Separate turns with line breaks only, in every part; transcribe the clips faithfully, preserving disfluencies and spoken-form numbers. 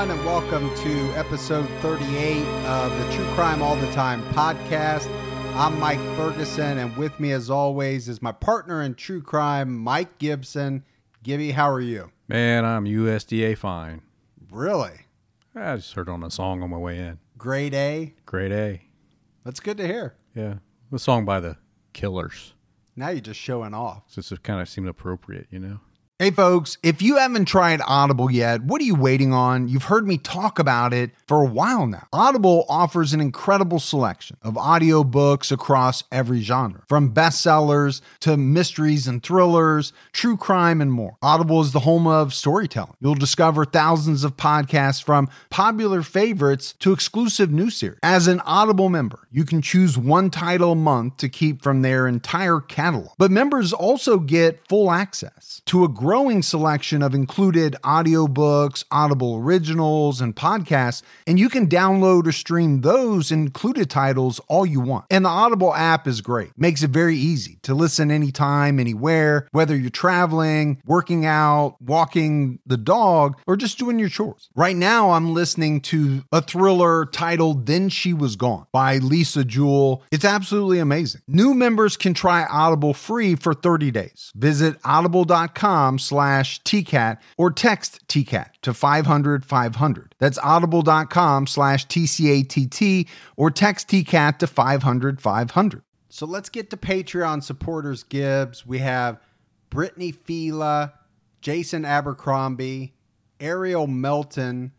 everyone, and welcome to episode thirty-eight of the True Crime All the Time podcast. I'm Mike Ferguson, and with me, as always, is my partner in true crime, Mike Gibson. Gibby, how are you?
Man, I'm U S D A fine.
Really?
I just heard on a song on my way in.
Grade A?
Grade A.
That's good to hear.
Yeah. A song by the Killers.
Now you're just showing off.
So it kind of seemed appropriate, you know?
Hey folks, if you haven't tried Audible yet, what are you waiting on? You've heard me talk about it for a while now. Audible offers an incredible selection of audiobooks across every genre, from bestsellers to mysteries and thrillers, true crime, and more. Audible is the home of storytelling. You'll discover thousands of podcasts from popular favorites to exclusive new series. As an Audible member, you can choose one title a month to keep from their entire catalog. But members also get full access to a growing selection of included audiobooks, Audible originals, and podcasts, and you can download or stream those included titles all you want. And the Audible app is great. Makes it very easy to listen anytime, anywhere, whether you're traveling, working out, walking the dog, or just doing your chores. Right now, I'm listening to a thriller titled Then She Was Gone by Lisa Jewell. It's absolutely amazing. New members can try Audible free for thirty days. Visit audible.com slash TCAT or text T C A T to five hundred five hundred. That's audible.com slash T C A T T or text T C A T to five hundred five hundred.
So let's get to Patreon supporters, Gibbs. We have Brittany Fila, Jason Abercrombie, Ariel Melton,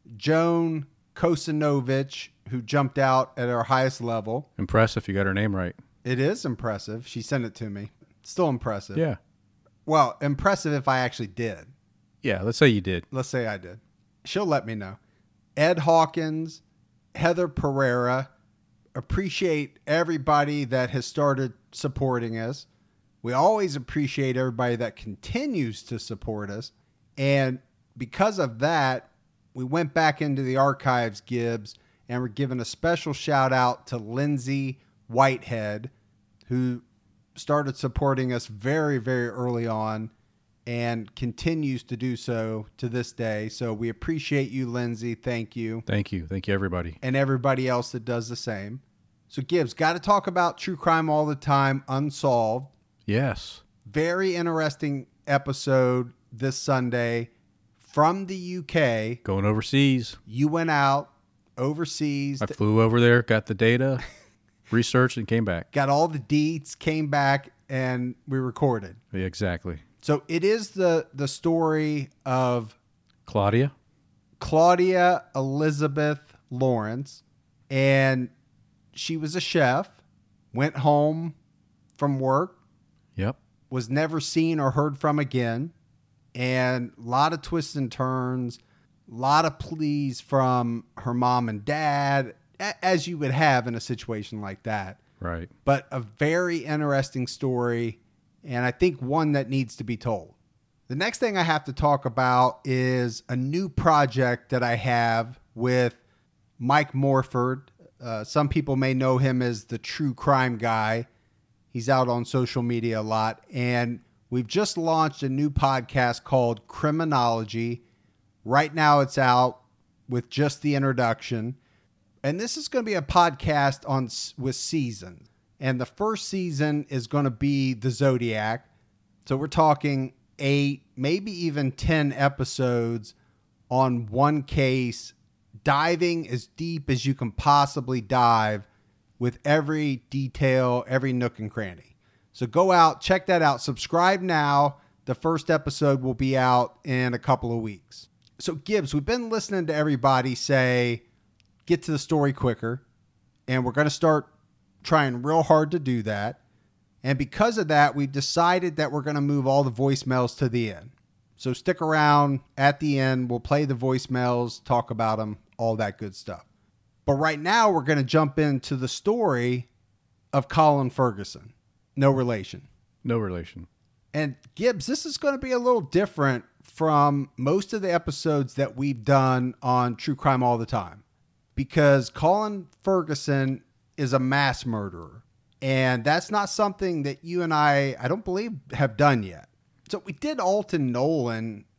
Joan Kosinovich, who jumped out at our highest level.
Impressive, you got her name right.
It is impressive. She sent it to me. Still impressive.
Yeah.
Well, impressive if I actually did.
Yeah, let's say you did.
Let's say I did. She'll let me know. Ed Hawkins, Heather Pereira. Appreciate everybody that has started supporting us. We always appreciate everybody that continues to support us. And because of that, we went back into the archives, Gibbs, and we're giving a special shout out to Lindsay Whitehead, who started supporting us very, very early on and continues to do so to this day. So we appreciate you, Lindsay. Thank you.
Thank you. Thank you, everybody.
And everybody else that does the same. So Gibbs, got to talk about True Crime All the Time, Unsolved.
Yes.
Very interesting episode this Sunday from the U K.
Going overseas.
You went out overseas.
I flew over there, got the data, researched, and came back.
Got all the deets, came back, and we recorded.
Yeah, exactly.
So it is the, the story of
Claudia.
Claudia Elizabeth Lawrence, and she was a chef, went home from work,
Yep.
was never seen or heard from again, and a lot of twists and turns, a lot of pleas from her mom and dad, as you would have in a situation like that.
Right.
But a very interesting story, and I think one that needs to be told. The next thing I have to talk about is a new project that I have with Mike Morford. Uh, some people may know him as the True Crime Guy. He's out on social media a lot. And we've just launched a new podcast called Criminology. Right now it's out with just the introduction. And this is going to be a podcast on with seasons. And the first season is going to be the Zodiac. So we're talking eight, maybe even ten episodes on one case, diving as deep as you can possibly dive with every detail, every nook and cranny. So go out, check that out. Subscribe now. The first episode will be out in a couple of weeks. So Gibbs, we've been listening to everybody say, get to the story quicker. And we're going to start trying real hard to do that. And because of that, we've decided that we're going to move all the voicemails to the end. So stick around at the end. We'll play the voicemails, talk about them, all that good stuff. But right now, we're going to jump into the story of Colin Ferguson. No relation.
No relation.
And Gibbs, this is going to be a little different from most of the episodes that we've done on True Crime All the Time. Because Colin Ferguson is a mass murderer. And that's not something that you and I, I don't believe, have done yet. So we did Alton Nolan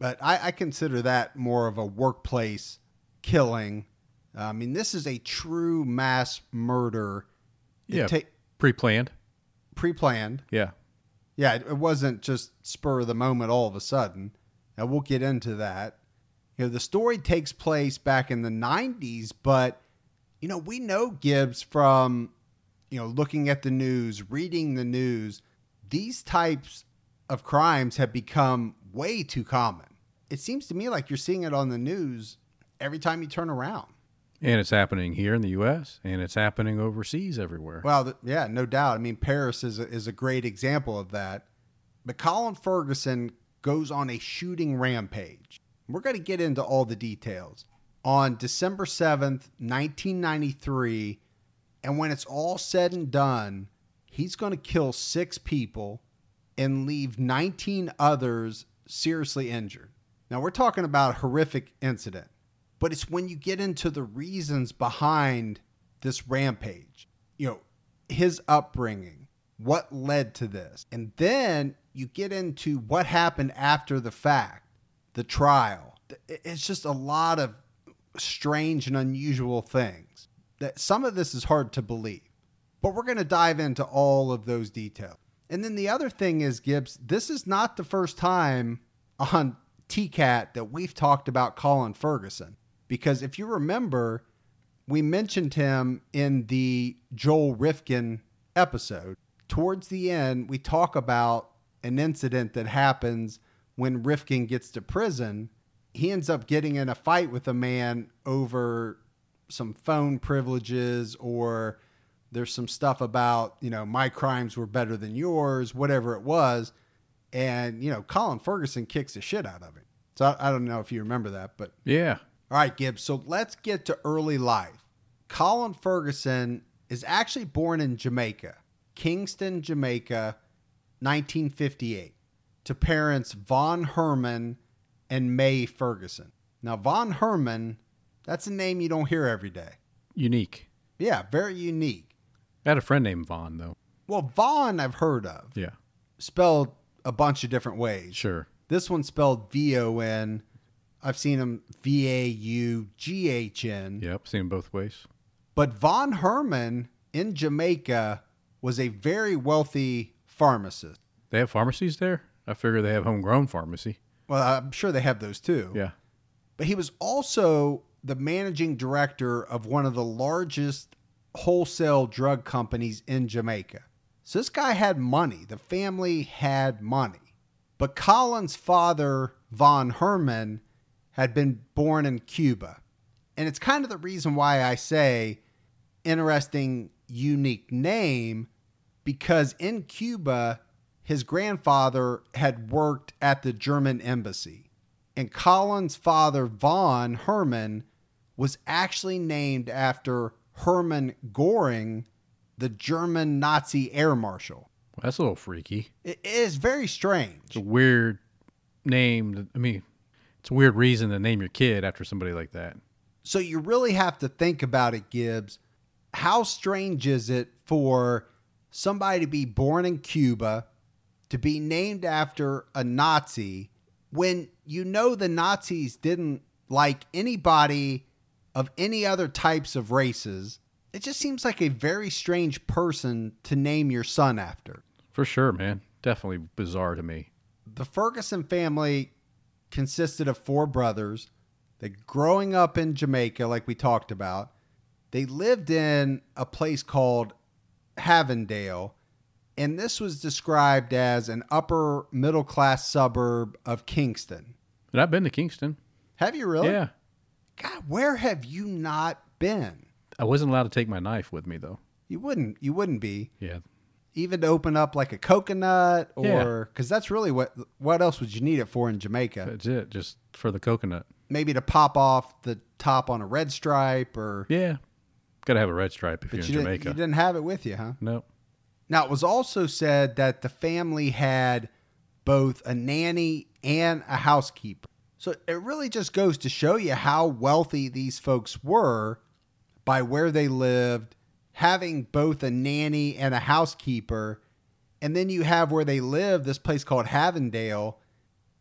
But I, I consider that more of a workplace killing. I mean, this is a true mass murder. It
Yeah,
ta-
pre-planned.
pre-planned.
Yeah.
Yeah, it, it wasn't just spur of the moment all of a sudden. Now, we'll get into that. You know, the story takes place back in the nineties, but, you know, we know Gibbs from, you know, looking at the news, reading the news. These types of crimes have become way too common. It seems to me like you're seeing it on the news every time you turn around.
And it's happening here in the U S and it's happening overseas everywhere.
Well, th- yeah, no doubt. I mean, Paris is a, is a great example of that. But Colin Ferguson goes on a shooting rampage. We're going to get into all the details. On December seventh, nineteen ninety-three, and when it's all said and done, he's going to kill six people and leave nineteen others seriously injured. Now, we're talking about a horrific incident, but it's when you get into the reasons behind this rampage, you know, his upbringing, what led to this. And then you get into what happened after the fact, the trial. It's just a lot of strange and unusual things. That some of this is hard to believe, but we're going to dive into all of those details. And then the other thing is, Gibbs, this is not the first time on T CAT that we've talked about Colin Ferguson. Because if you remember, we mentioned him in the Joel Rifkin episode. Towards the end, we talk about an incident that happens when Rifkin gets to prison. He ends up getting in a fight with a man over some phone privileges, or there's some stuff about, you know, my crimes were better than yours, whatever it was. And, you know, Colin Ferguson kicks the shit out of him. So I, I don't know if you remember that, but
Yeah.
all right, Gibbs. So let's get to early life. Colin Ferguson is actually born in Jamaica, Kingston, Jamaica, nineteen fifty-eight, to parents Von Herman and May Ferguson. Now, Von Herman, that's a name you don't hear every day.
Unique.
Yeah, very unique.
I had a friend named Vaughn, though.
Well, Vaughn I've heard of,
Yeah.
spelled a bunch of different ways.
Sure.
This one's spelled V O N. I've seen him V A U G H N.
Yep. Seen him both ways.
But Von Herman in Jamaica was a very wealthy pharmacist.
They have pharmacies there? I figure they have homegrown pharmacy.
Well, I'm sure they have those too.
Yeah.
But he was also the managing director of one of the largest wholesale drug companies in Jamaica. So this guy had money. The family had money. But Colin's father, Von Herman, had been born in Cuba. And it's kind of the reason why I say interesting, unique name, because in Cuba, his grandfather had worked at the German embassy. And Colin's father, Von Herman, was actually named after Hermann Göring, the German Nazi air marshal.
Well, that's a little freaky.
It is very
It's
strange.
a weird name. to- I mean, it's a weird reason to name your kid after somebody like that.
So you really have to think about it, Gibbs. How strange is it for somebody to be born in Cuba, to be named after a Nazi, when you know the Nazis didn't like anybody of any other types of races? It just seems like a very strange person to name your son after.
For sure, man. Definitely bizarre to me.
The Ferguson family consisted of four brothers. They growing up in Jamaica, like we talked about. They lived in a place called Havendale, and this was described as an upper middle class suburb of Kingston.
And I've been to Kingston.
Have you really?
Yeah.
God, where have you not been?
I wasn't allowed to take my knife with me, though.
You wouldn't. You wouldn't be.
Yeah.
Even to open up like a coconut,
Yeah.
or because that's really what. What else would you need it for in Jamaica?
That's it. Just for the coconut.
Maybe to pop off the top on a red stripe, or
Yeah. Got to have a red stripe if
but
you're
you
in
didn't,
Jamaica.
you didn't have it with you, huh?
No.
Now, it was also said that the family had both a nanny and a housekeeper. So it really just goes to show you how wealthy these folks were by where they lived, having both a nanny and a housekeeper. And then you have where they live, this place called Havendale.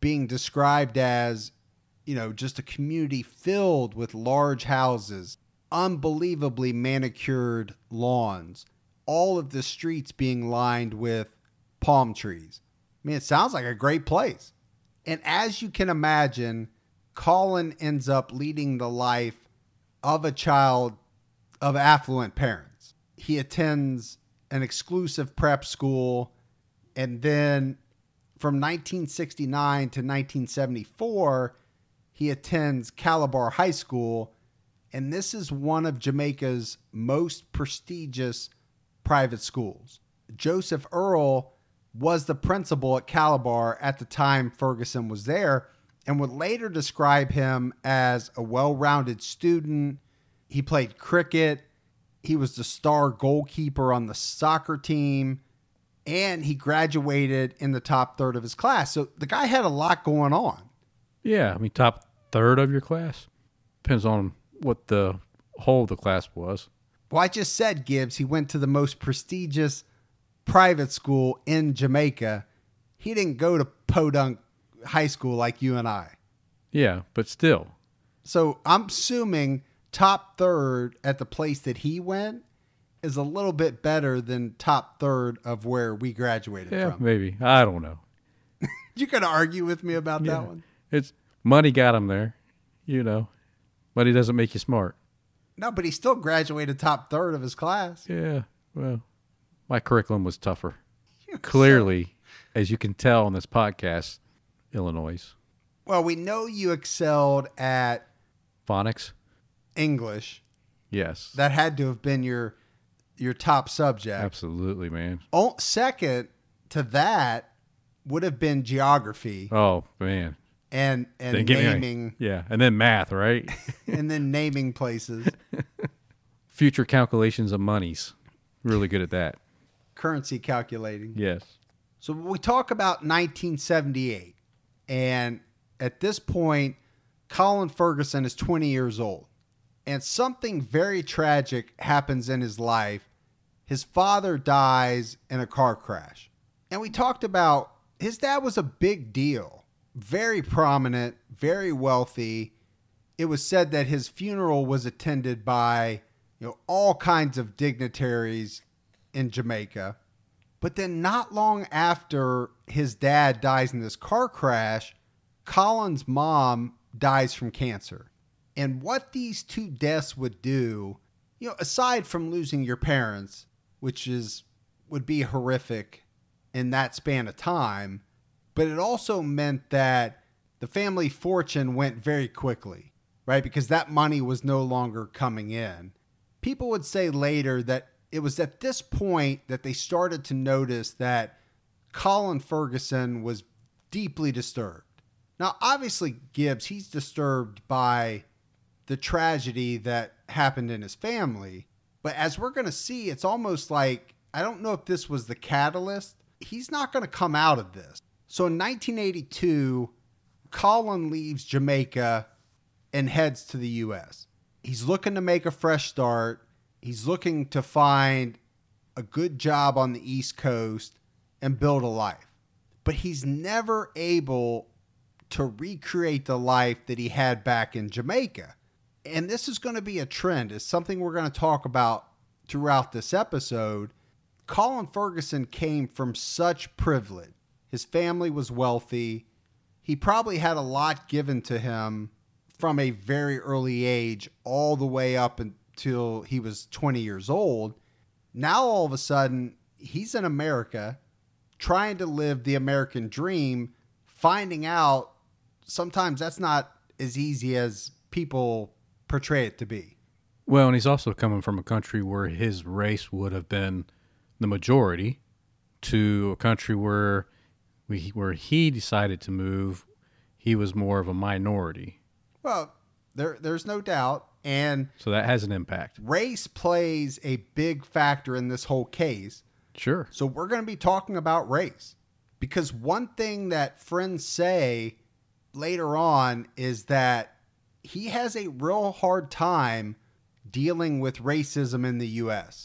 being described as, you know, just a community filled with large houses, unbelievably manicured lawns, all of the streets being lined with palm trees. I mean, it sounds like a great place. And as you can imagine, Colin ends up leading the life of a child of affluent parents. He attends an exclusive prep school, and then from nineteen sixty-nine to nineteen seventy-four, he attends Calabar High School, and this is one of Jamaica's most prestigious private schools. Joseph Earl was the principal at Calabar at the time Ferguson was there, and would later describe him as a well-rounded student. He played cricket. He was the star goalkeeper on the soccer team, and he graduated in the top third of his class. So the guy had a lot going on.
Yeah, I mean, top third of your class? Depends on what the whole of the class was.
Well, I just said, Gibbs, he went to the most prestigious private school in Jamaica. He didn't go to Podunk High School like you and I.
Yeah, but still.
So I'm assuming top third at the place that he went is a little bit better than top third of where we graduated
Yeah,
from.
maybe. I don't know.
You could argue with me about
Yeah.
that one.
It's money got him there, you know. Money doesn't make you smart.
No, but he still graduated top third of his class.
Yeah, well, my curriculum was tougher. Clearly, as you can tell on this podcast, Illinois.
Well, we know you excelled at
Phonics?
English.
Yes.
That had to have been your your top subject.
Absolutely, man.
Oh, second to that would have been geography
Oh, man.
and and
Then give me a-
naming
Yeah, and then math, right?
and then naming places.
Future calculations of monies. Really good at that.
Currency calculating.
Yes.
So we talk about nineteen seventy-eight, and at this point, Colin Ferguson is twenty years old, and something very tragic happens in his life. His father dies in a car crash. And we talked about his dad was a big deal, very prominent, very wealthy. It was said that his funeral was attended by, you know, all kinds of dignitaries in Jamaica. But then not long after his dad dies in this car crash, Colin's mom dies from cancer. And what these two deaths would do, you know, aside from losing your parents, which is would be horrific in that span of time, but it also meant that the family fortune went very quickly, right? Because that money was no longer coming in. People would say later that it was at this point that they started to notice that Colin Ferguson was deeply disturbed. Now, obviously, Gibbs, he's disturbed by the tragedy that happened in his family. But as we're going to see, it's almost like, I don't know if this was the catalyst. He's not going to come out of this. So in nineteen eighty-two, Colin leaves Jamaica and heads to the U S. He's looking to make a fresh start. He's looking to find a good job on the East Coast and build a life. But he's never able to recreate the life that he had back in Jamaica. And this is going to be a trend. It's something we're going to talk about throughout this episode. Colin Ferguson came from such privilege. His family was wealthy. He probably had a lot given to him from a very early age all the way up until he was twenty years old. Now, all of a sudden, he's in America trying to live the American dream, finding out sometimes that's not as easy as people portray it to be.
Well, and he's also coming from a country where his race would have been the majority to a country where we, where he decided to move, he was more of a minority.
Well, there, there's no doubt. And
So that has an impact.
race plays a big factor in this whole case.
Sure.
So we're going to be talking about race. Because one thing that friends say later on is that he has a real hard time dealing with racism in the U S.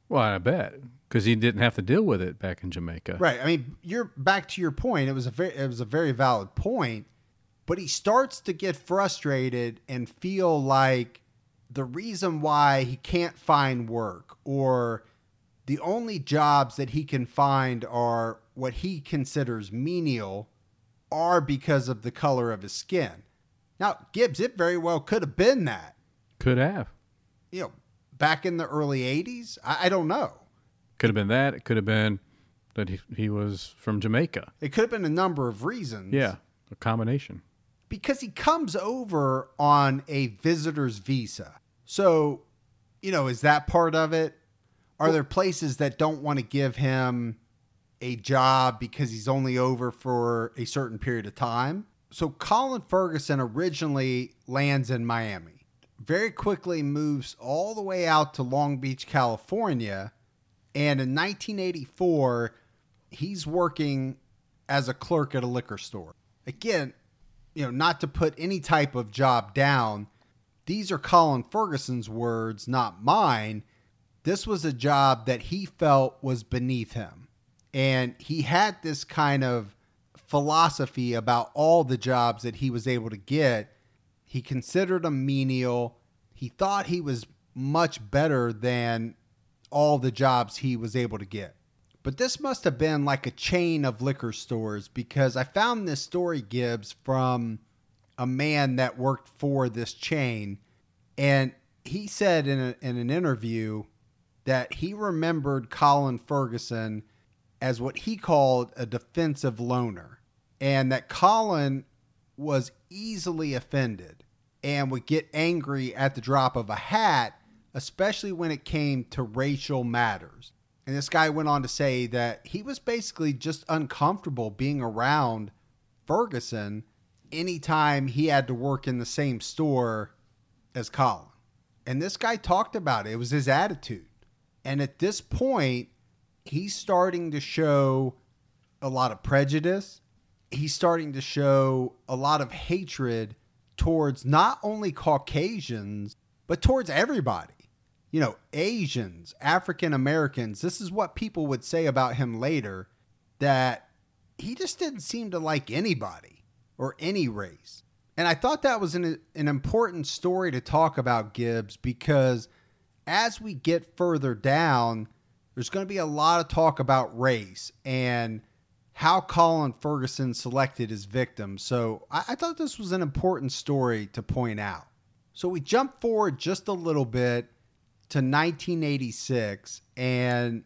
Well, I bet because he didn't have to deal with it back in Jamaica.
Right. I mean, you're back to your point. It was a very, it was a very valid point, but he starts to get frustrated and feel like the reason why he can't find work, or the only jobs that he can find are what he considers menial, are because of the color of his skin. Now, Gibbs, it very well could have been that.
Could have.
You know, back in the early eighties, I, I don't know.
Could have been that. It could have been that he, he was from Jamaica.
It could have been a number of reasons.
Yeah, a combination.
Because he comes over on a visitor's visa. So, you know, is that part of it? Are well, there places that don't want to give him a job because he's only over for a certain period of time? So Colin Ferguson originally lands in Miami, very quickly moves all the way out to Long Beach, California. And in nineteen eighty-four, he's working as a clerk at a liquor store. Again, you know, not to put any type of job down, these are Colin Ferguson's words, not mine. This was a job that he felt was beneath him. And he had this kind of philosophy about all the jobs that he was able to get. He considered them menial. He thought he was much better than all the jobs he was able to get. But this must have been like a chain of liquor stores, because I found this story, Gibbs, from a man that worked for this chain. And he said in, a, in an interview that he remembered Colin Ferguson as what he called a defensive loner, and that Colin was easily offended and would get angry at the drop of a hat, especially when it came to racial matters. And this guy went on to say that he was basically just uncomfortable being around Ferguson anytime he had to work in the same store as Colin. And this guy talked about it. It was his attitude. And at this point, he's starting to show a lot of prejudice. He's starting to show a lot of hatred towards not only Caucasians, but towards everybody. You know, Asians, African Americans. This is what people would say about him later, that he just didn't seem to like anybody or any race. And I thought that was an, an important story to talk about, Gibbs, because as we get further down, there's going to be a lot of talk about race and how Colin Ferguson selected his victims. So I, I thought this was an important story to point out. So we jump forward just a little bit to nineteen eighty-six, and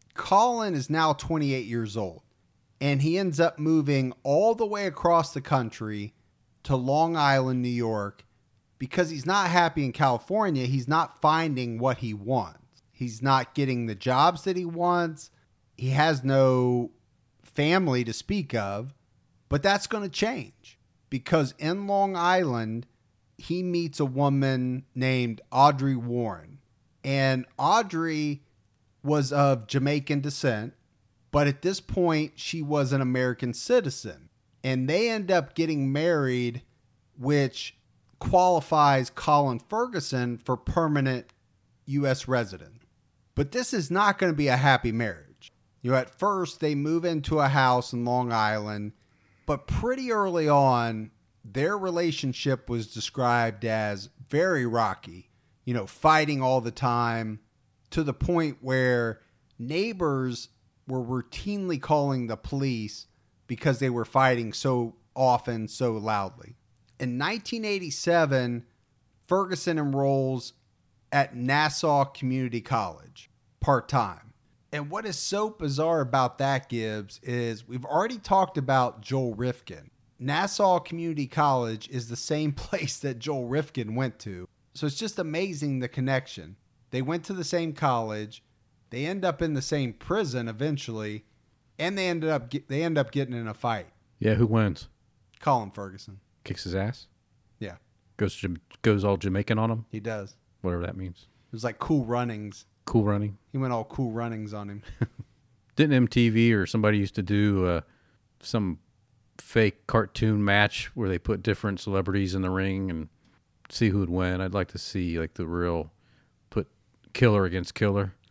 Colin is now twenty-eight years old, and he ends up moving all the way across the country to Long Island, New York, because he's not happy in California. He's not finding what he wants. He's not getting the jobs that he wants. He has no family to speak of, but that's going to change, because in Long Island, he meets a woman named Audrey Warren. And Audrey was of Jamaican descent, but at this point, she was an American citizen. And they end up getting married, which qualifies Colin Ferguson for permanent U S resident. But this is not going to be a happy marriage. You know, at first, they move into a house in Long Island, but pretty early on, their relationship was described as very rocky. You know, fighting all the time, to the point where neighbors were routinely calling the police because they were fighting so often, so loudly. In nineteen eighty-seven, Ferguson enrolls at Nassau Community College, part-time. And what is so bizarre about that, Gibbs, is we've already talked about Joel Rifkin. Nassau Community College is the same place that Joel Rifkin went to. So it's just amazing, the connection. They went to the same college. They end up in the same prison eventually, and they ended up they end up getting in a fight.
Yeah, who wins?
Colin Ferguson
kicks his ass.
Yeah,
goes goes all Jamaican on him.
He does,
whatever that means.
It was like cool runnings.
Cool running.
He went all cool runnings on him.
Didn't M T V or somebody used to do uh, some fake cartoon match where they put different celebrities in the ring and see who would win? I'd like to see like the real put killer against killer.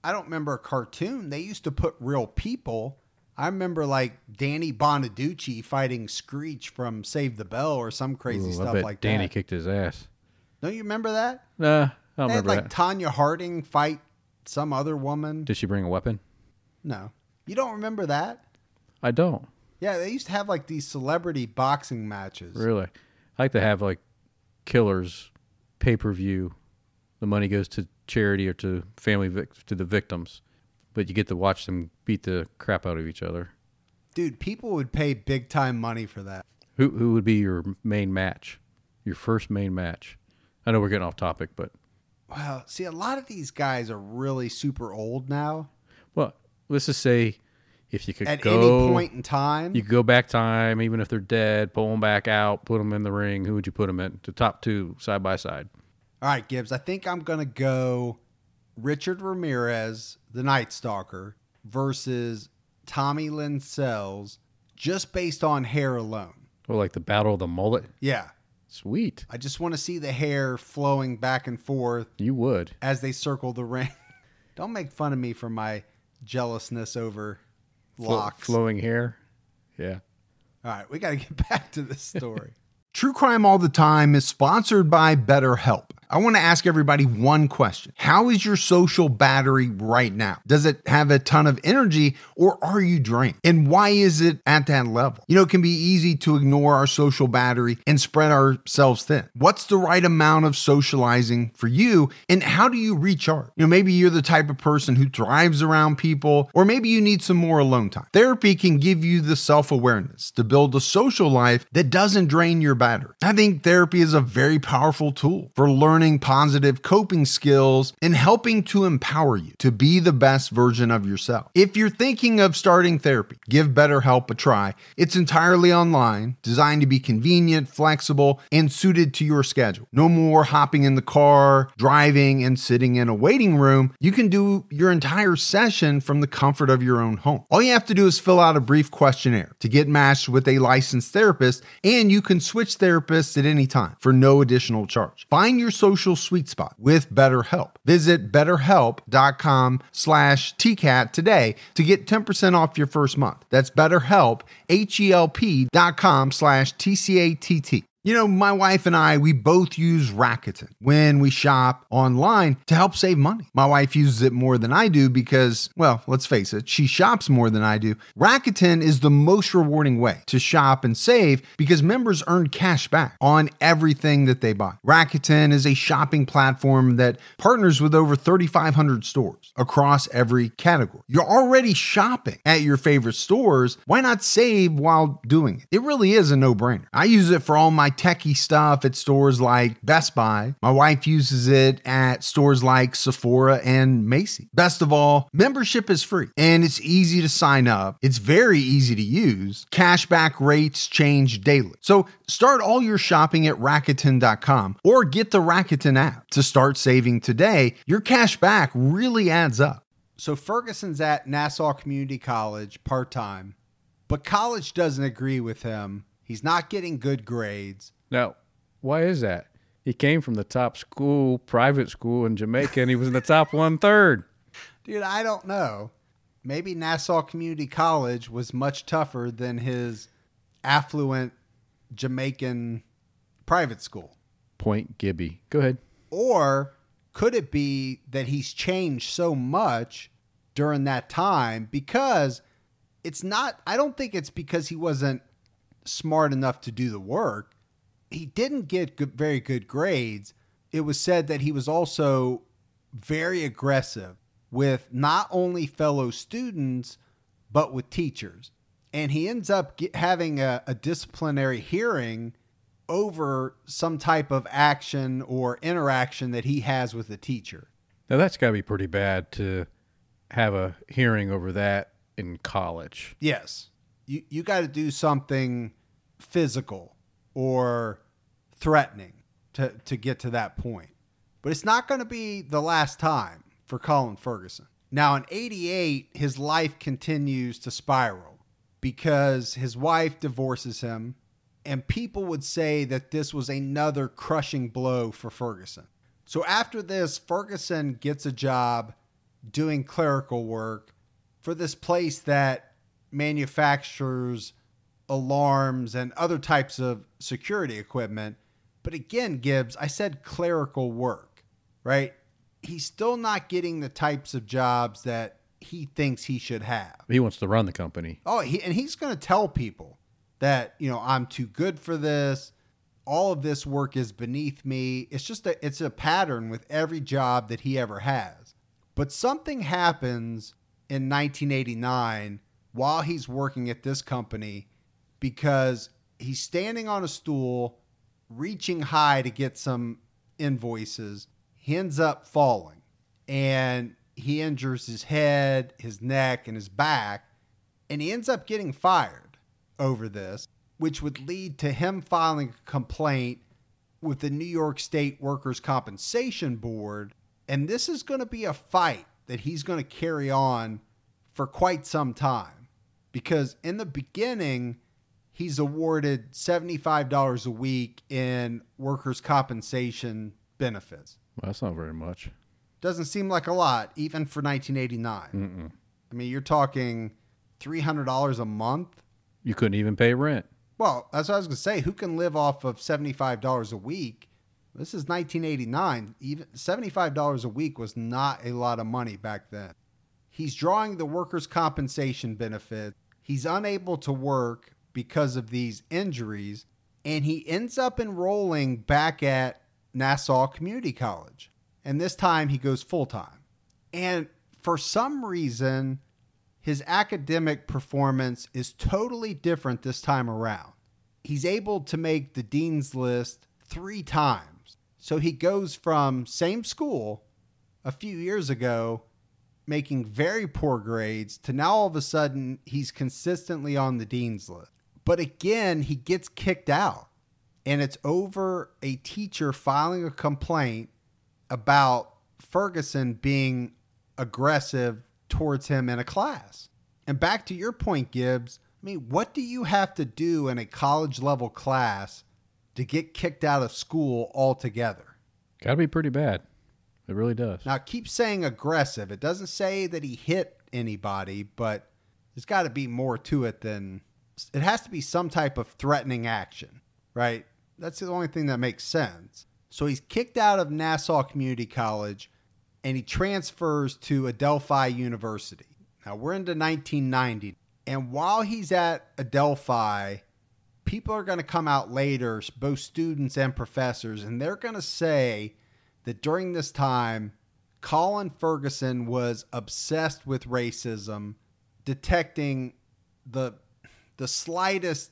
I don't remember a cartoon. They used to put real people. I remember like Danny Bonaducci fighting Screech from Save the Bell or some crazy
Ooh,
stuff
I bet
like
Danny
that.
kicked his ass.
Don't you remember that?
Nah, I don't
They had
remember
like
that.
Tanya Harding fight some other woman.
Did she bring a weapon?
No. You don't remember that?
I don't.
Yeah, they used to have like these celebrity boxing matches.
Really? I like to have like killers pay-per-view. The money goes to charity or to family vic- to the victims, but you get to watch them beat the crap out of each other.
Dude, people would pay big time money for that.
Who who would be your main match? Your first main match? I know we're getting off topic, but
Wow. See, a lot of these guys are really super old now.
well, let's just say if you could
At
go,
any point in time.
you could go back time, even if they're dead, pull them back out, put them in the ring. Who would you put them in? The top two side by side.
All right, Gibbs, I think I'm going to go Richard Ramirez, the Night Stalker, versus Tommy Lynn Sells, just based on hair alone.
Or like the Battle of the Mullet.
Yeah.
Sweet.
I just want to see the hair flowing back and forth
You would.
as they circle the ring. Don't make fun of me for my jealousness over
Flo-
locks.
flowing hair. Yeah.
All right, we got to get back to this story.
True Crime All the Time is sponsored by BetterHelp. I want to ask everybody one question. How is your social battery right now? Does it have a ton of energy or are you drained? And why is it at that level? You know, it can be easy to ignore our social battery and spread ourselves thin. What's the right amount of socializing for you and how do you recharge? You know, maybe you're the type of person who thrives around people or maybe you need some more alone time. Therapy can give you the self-awareness to build a social life that doesn't drain your battery. I think therapy is a very powerful tool for learning positive coping skills and helping to empower you to be the best version of yourself. If you're thinking of starting therapy, give BetterHelp a try. It's entirely online, designed to be convenient, flexible, and suited to your schedule. No more hopping in the car, driving, and sitting in a waiting room. You can do your entire session from the comfort of your own home. All you have to do is fill out a brief questionnaire to get matched with a licensed therapist, and you can switch therapists at any time for no additional charge. Find your social sweet spot with BetterHelp. Visit betterhelp.com slash TCAT today to get ten percent off your first month. That's BetterHelp, H-E-L-P dot com slash T-C-A-T-T. You know, my wife and I, we both use Rakuten when we shop online to help save money. My wife uses it more than I do because, well, let's face it, she shops more than I do. Rakuten is the most rewarding way to shop and save because members earn cash back on everything that they buy. Rakuten is a shopping platform that partners with over thirty-five hundred stores across every category. You're already shopping at your favorite stores. Why not save while doing it? It really is a no-brainer. I use it for all my techie stuff at stores like Best Buy. My wife uses it at stores like Sephora and Macy's. Best of all, membership is free and it's easy to sign up. It's very easy to use. Cashback rates change daily. So start all your shopping at Rakuten dot com or get the Rakuten app to start saving today. Your cash back really adds up.
So Ferguson's at Nassau Community College part-time, but college doesn't agree with him. He's not getting good grades.
Now, why is that? He came from the top school, private school in Jamaica, and he was in the top one third.
Dude, I don't know. Maybe Nassau Community College was much tougher than his affluent Jamaican private school.
Point Gibby. Go ahead.
Or could it be that he's changed so much during that time? Because it's not, I don't think it's because he wasn't smart enough to do the work. He didn't get good, very good grades. It was said that he was also very aggressive with not only fellow students, but with teachers. And he ends up get, having a, a disciplinary hearing over some type of action or interaction that he has with the teacher.
Now, that's got to be pretty bad to have a hearing over that in college.
Yes. You, you got to do something physical or threatening to, to get to that point. But it's not going to be the last time for Colin Ferguson. Now, in eighty-eight, his life continues to spiral because his wife divorces him, and people would say that this was another crushing blow for Ferguson. So after this, Ferguson gets a job doing clerical work for this place that manufactures alarms and other types of security equipment. But again, Gibbs, I said clerical work, right? He's still not getting the types of jobs that he thinks he should have.
He wants to run the company.
Oh, he, and he's going to tell people that, you know, I'm too good for this. All of this work is beneath me. It's just a, it's a pattern with every job that he ever has. But something happens in nineteen eighty-nine while he's working at this company, because he's standing on a stool, reaching high to get some invoices. He ends up falling, and he injures his head, his neck, and his back, and he ends up getting fired over this, which would lead to him filing a complaint with the New York State Workers' Compensation Board. And this is going to be a fight that he's going to carry on for quite some time, because in the beginning, he's awarded seventy-five dollars a week in workers' compensation benefits.
Well, that's not very much.
Doesn't seem like a lot, even for nineteen eighty-nine.
Mm-mm.
I mean, you're talking three hundred dollars a month.
You couldn't even pay rent.
Well, that's what I was going to say. Who can live off of seventy-five dollars a week? This is nineteen eighty-nine. Even seventy-five dollars a week was not a lot of money back then. He's drawing the workers' compensation benefit. He's unable to work because of these injuries, and he ends up enrolling back at Nassau Community College. And this time he goes full-time. And for some reason, his academic performance is totally different this time around. He's able to make the dean's list three times. So he goes from same school a few years ago, making very poor grades, to now all of a sudden he's consistently on the dean's list. But again, he gets kicked out. And it's over a teacher filing a complaint about Ferguson being aggressive towards him in a class. And back to your point, Gibbs, I mean, what do you have to do in a college level class to get kicked out of school altogether?
Gotta be pretty bad. It really does.
Now, it keeps saying aggressive. It doesn't say that he hit anybody, but there's got to be more to it than... It has to be some type of threatening action, right? That's the only thing that makes sense. So he's kicked out of Nassau Community College, and he transfers to Adelphi University. Now, we're into nineteen ninety. And while he's at Adelphi, people are going to come out later, both students and professors, and they're going to say that during this time, Colin Ferguson was obsessed with racism, detecting the the slightest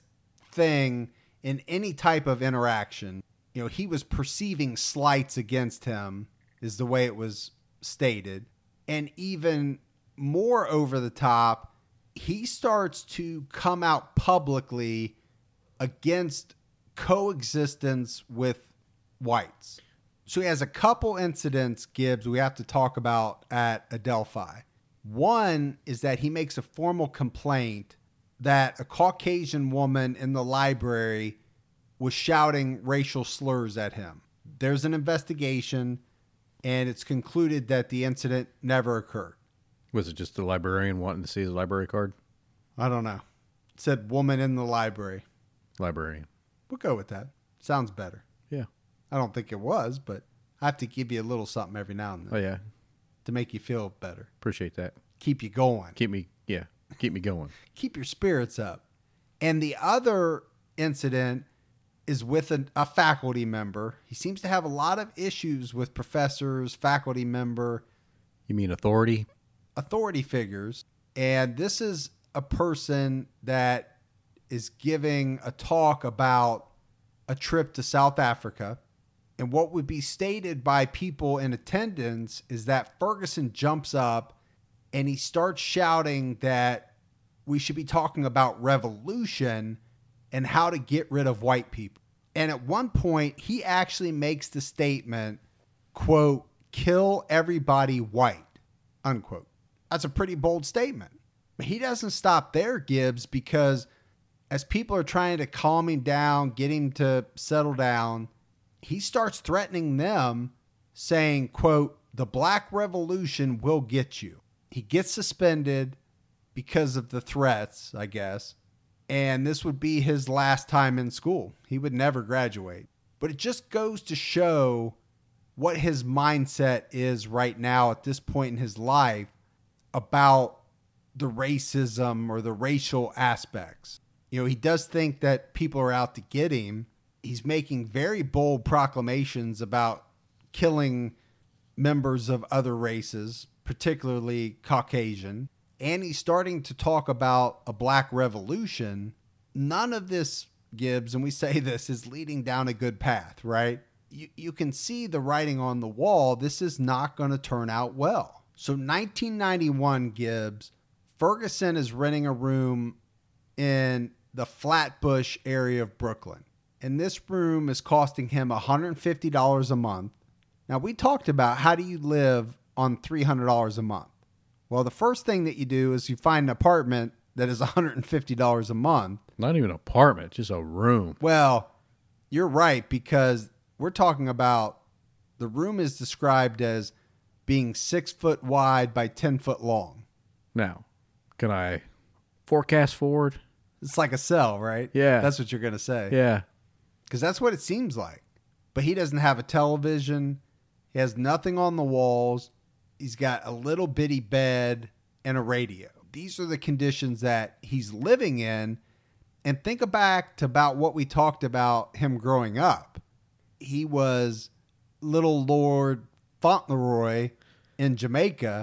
thing in any type of interaction. You know, he was perceiving slights against him, is the way it was stated. And even more over the top, he starts to come out publicly against coexistence with whites. So he has a couple incidents, Gibbs, we have to talk about at Adelphi. One is that he makes a formal complaint that a Caucasian woman in the library was shouting racial slurs at him. There's an investigation, and it's concluded that the incident never occurred.
Was it just the librarian wanting to see his library card?
I don't know. It said woman in the library.
Librarian.
We'll go with that. Sounds better.
Yeah.
I don't think it was, but I have to give you a little something every now and then.
Oh, yeah.
To make you feel better.
Appreciate that.
Keep you going.
Keep me, yeah, keep me going.
Keep your spirits up. And the other incident is with a, a faculty member. He seems to have a lot of issues with professors, faculty member.
You mean authority?
Authority figures. And this is a person that is giving a talk about a trip to South Africa. And what would be stated by people in attendance is that Ferguson jumps up and he starts shouting that we should be talking about revolution and how to get rid of white people. And at one point, he actually makes the statement, quote, kill everybody white, unquote. That's a pretty bold statement. But he doesn't stop there, Gibbs, because as people are trying to calm him down, get him to settle down, he starts threatening them, saying, quote, the Black Revolution will get you. He gets suspended because of the threats, I guess. And this would be his last time in school. He would never graduate. But it just goes to show what his mindset is right now at this point in his life about the racism or the racial aspects. You know, he does think that people are out to get him. He's making very bold proclamations about killing members of other races, particularly Caucasian. And he's starting to talk about a black revolution. None of this, Gibbs, and we say this, is leading down a good path, right? You, you can see the writing on the wall. This is not going to turn out well. So nineteen ninety-one, Gibbs, Ferguson is renting a room in the Flatbush area of Brooklyn. And this room is costing him one hundred fifty dollars a month. Now, we talked about how do you live on three hundred dollars a month? Well, the first thing that you do is you find an apartment that is one hundred fifty dollars a month.
Not even an apartment, just a room.
Well, you're right, because we're talking about the room is described as being six foot wide by ten foot long.
Now, can I forecast forward?
It's like a cell, right?
Yeah.
That's what you're going to say.
Yeah.
Because that's what it seems like. But he doesn't have a television. He has nothing on the walls. He's got a little bitty bed and a radio. These are the conditions that he's living in. And think back to about what we talked about him growing up. He was little Lord Fauntleroy in Jamaica,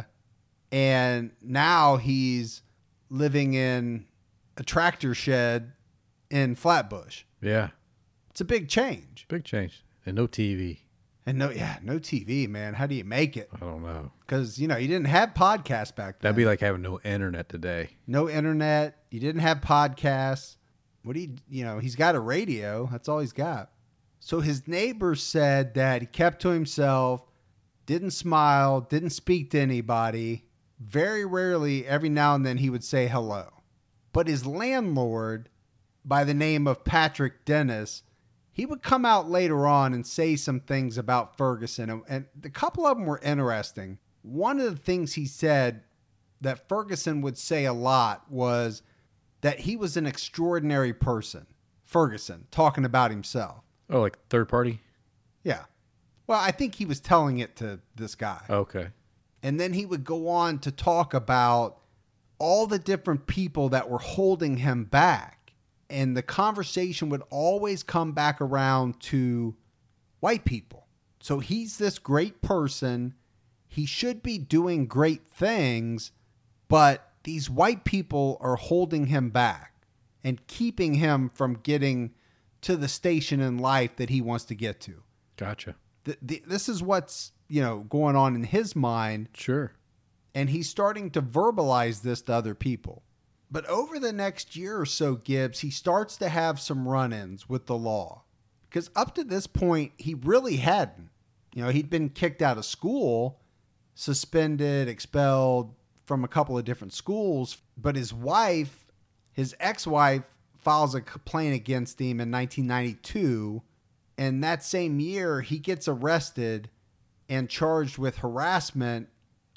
and now he's living in a tractor shed in Flatbush.
Yeah.
It's a big change.
Big change. And no T V.
And no, yeah, no T V, man. How do you make it?
I don't know.
Because, you know, you didn't have podcasts back then.
That'd be like having no internet today.
No internet. You didn't have podcasts. What do you, you know, he's got a radio. That's all he's got. So his neighbors said that he kept to himself, didn't smile, didn't speak to anybody. Very rarely, every now and then, he would say hello. But his landlord, by the name of Patrick Dennis, he would come out later on and say some things about Ferguson. And, and a couple of them were interesting. One of the things he said that Ferguson would say a lot was that he was an extraordinary person. Ferguson, talking about himself.
Oh, like third party?
Yeah. Well, I think he was telling it to this guy.
Okay.
And then he would go on to talk about all the different people that were holding him back. And the conversation would always come back around to white people. So he's this great person. He should be doing great things, but these white people are holding him back and keeping him from getting to the station in life that he wants to get to.
Gotcha.
The, the, this is what's, you know, going on in his mind.
Sure.
And he's starting to verbalize this to other people. But over the next year or so, Gibbs, he starts to have some run-ins with the law. Because up to this point, he really hadn't. You know, he'd been kicked out of school, suspended, expelled from a couple of different schools. But his wife, his ex-wife, files a complaint against him in nineteen ninety-two. And that same year, he gets arrested and charged with harassment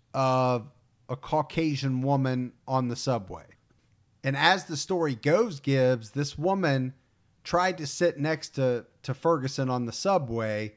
of a Caucasian woman on the subway. And as the story goes, Gibbs, this woman tried to sit next to, to Ferguson on the subway,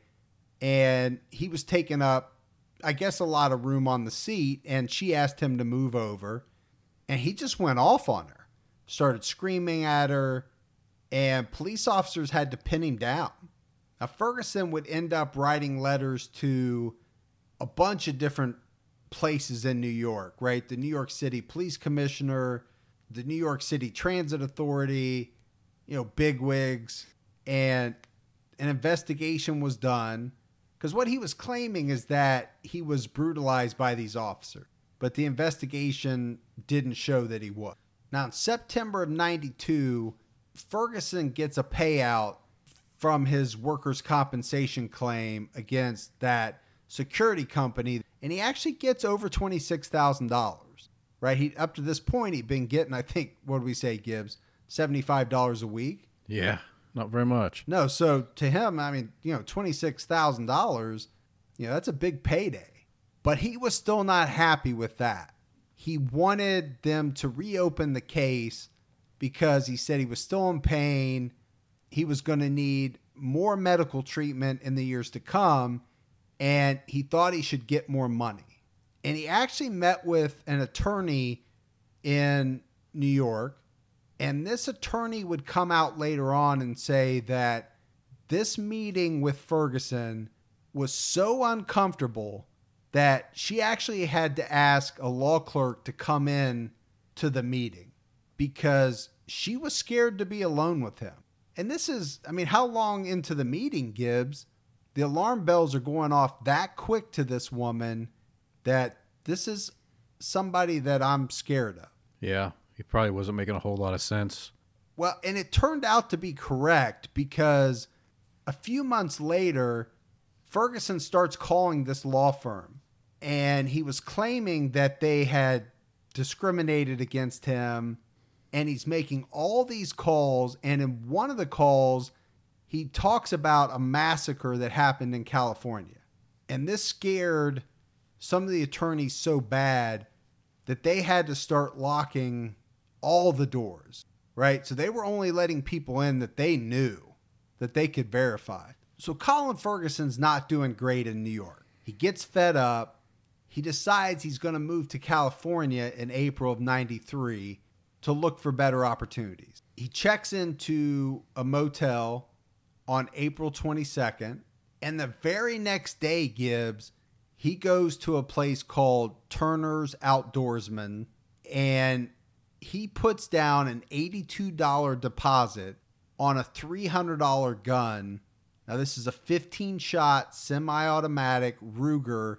and he was taking up, I guess, a lot of room on the seat, and she asked him to move over, and he just went off on her, started screaming at her, and police officers had to pin him down. Now, Ferguson would end up writing letters to a bunch of different places in New York, right? The New York City Police Commissioner, the New York City Transit Authority, you know, bigwigs, and an investigation was done. Because what he was claiming is that he was brutalized by these officers, but the investigation didn't show that he was. Now, in September of ninety-two, Ferguson gets a payout from his workers' compensation claim against that security company, and he actually gets over twenty-six thousand dollars. Right? He up to this point, he'd been getting, I think, what do we say, Gibbs? seventy-five dollars a week?
Yeah, not very much.
No, so to him, I mean, you know, twenty-six thousand dollars, you know, that's a big payday. But he was still not happy with that. He wanted them to reopen the case because he said he was still in pain. He was going to need more medical treatment in the years to come, and he thought he should get more money. And he actually met with an attorney in New York, and this attorney would come out later on and say that this meeting with Ferguson was so uncomfortable that she actually had to ask a law clerk to come in to the meeting because she was scared to be alone with him. And this is, I mean, how long into the meeting, Gibbs? The alarm bells are going off that quick to this woman that this is somebody that I'm scared of.
Yeah, he probably wasn't making a whole lot of sense.
Well, and it turned out to be correct because a few months later, Ferguson starts calling this law firm, and he was claiming that they had discriminated against him, and he's making all these calls, and in one of the calls, he talks about a massacre that happened in California. And this scared some of the attorneys so bad that they had to start locking all the doors, right? So they were only letting people in that they knew, that they could verify. So Colin Ferguson's not doing great in New York. He gets fed up. He decides he's going to move to California in April of ninety-three to look for better opportunities. He checks into a motel on April twenty-second, and the very next day, Gibbs, he goes to a place called Turner's Outdoorsman, and he puts down an eighty-two dollars deposit on a three hundred dollars gun. Now, this is a fifteen shot semi-automatic Ruger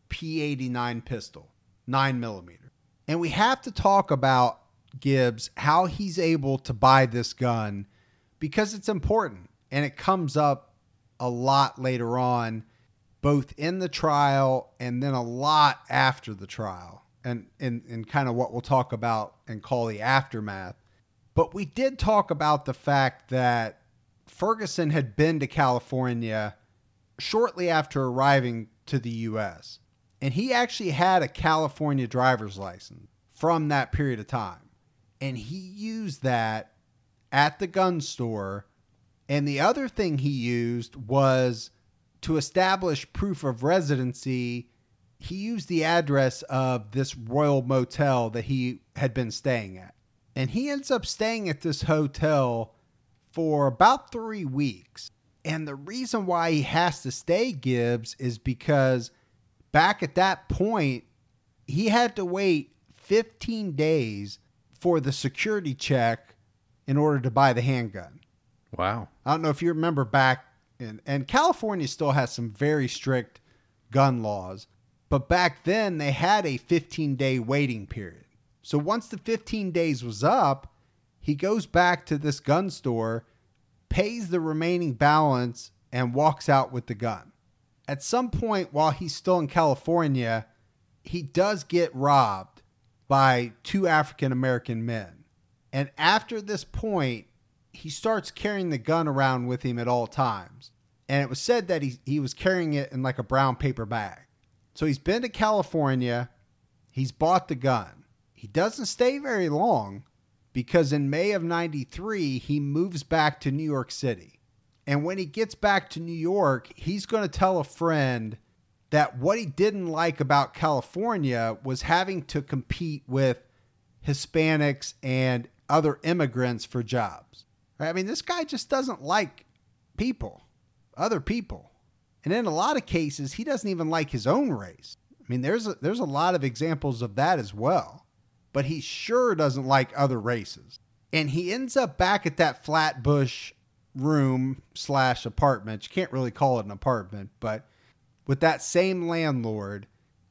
P eighty-nine pistol, nine millimeter. And we have to talk about, Gibbs, how he's able to buy this gun because it's important. And it comes up a lot later on, both in the trial and then a lot after the trial. And in, in kind of what we'll talk about and call the aftermath. But we did talk about the fact that Ferguson had been to California shortly after arriving to the U S. And he actually had a California driver's license from that period of time. And he used that at the gun store. And the other thing he used was to establish proof of residency. He used the address of this Royal Motel that he had been staying at. And he ends up staying at this hotel for about three weeks. And the reason why he has to stay, Gibbs, is because back at that point, he had to wait fifteen days for the security check in order to buy the handgun.
Wow.
I don't know if you remember back in, and California still has some very strict gun laws, but back then they had a fifteen day waiting period. So once the fifteen days was up, he goes back to this gun store, pays the remaining balance, and walks out with the gun. At some point while he's still in California, he does get robbed by two African American men. And after this point, he starts carrying the gun around with him at all times. And it was said that he, he was carrying it in like a brown paper bag. So he's been to California. He's bought the gun. He doesn't stay very long because in May of ninety-three, he moves back to New York City. And when he gets back to New York, he's going to tell a friend that what he didn't like about California was having to compete with Hispanics and other immigrants for jobs. Right? I mean, this guy just doesn't like people, other people. And in a lot of cases, he doesn't even like his own race. I mean, there's a, there's a lot of examples of that as well. But he sure doesn't like other races. And he ends up back at that Flatbush room slash apartment. You can't really call it an apartment, but with that same landlord.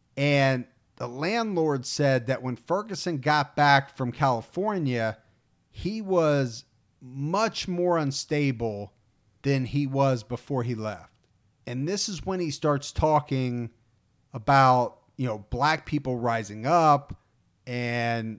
And the landlord said that when Ferguson got back from California, he was much more unstable than he was before he left. And this is when he starts talking about, you know, black people rising up and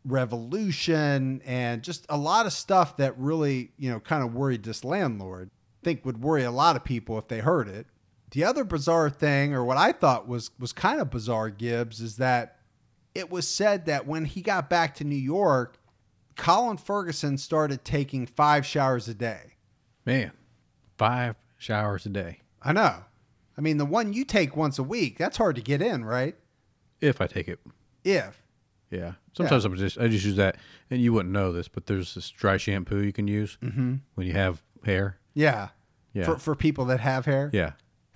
revolution and just a lot of stuff that really, you know, kind of worried this landlord. I think would worry a lot of people if they heard it. The other bizarre thing, or what I thought was was kind of bizarre, Gibbs, is that it was said that when he got back to New York, Colin Ferguson started taking five showers a day.
Man, five showers a day.
I know. I mean, the one you take once a week, that's hard to get in, right?
If I take it.
If.
Yeah. Sometimes yeah. I just I just use that, and you wouldn't know this, but there's this dry shampoo you can use
mm-hmm.
when you have hair.
Yeah.
Yeah.
For, for people that have hair?
Yeah.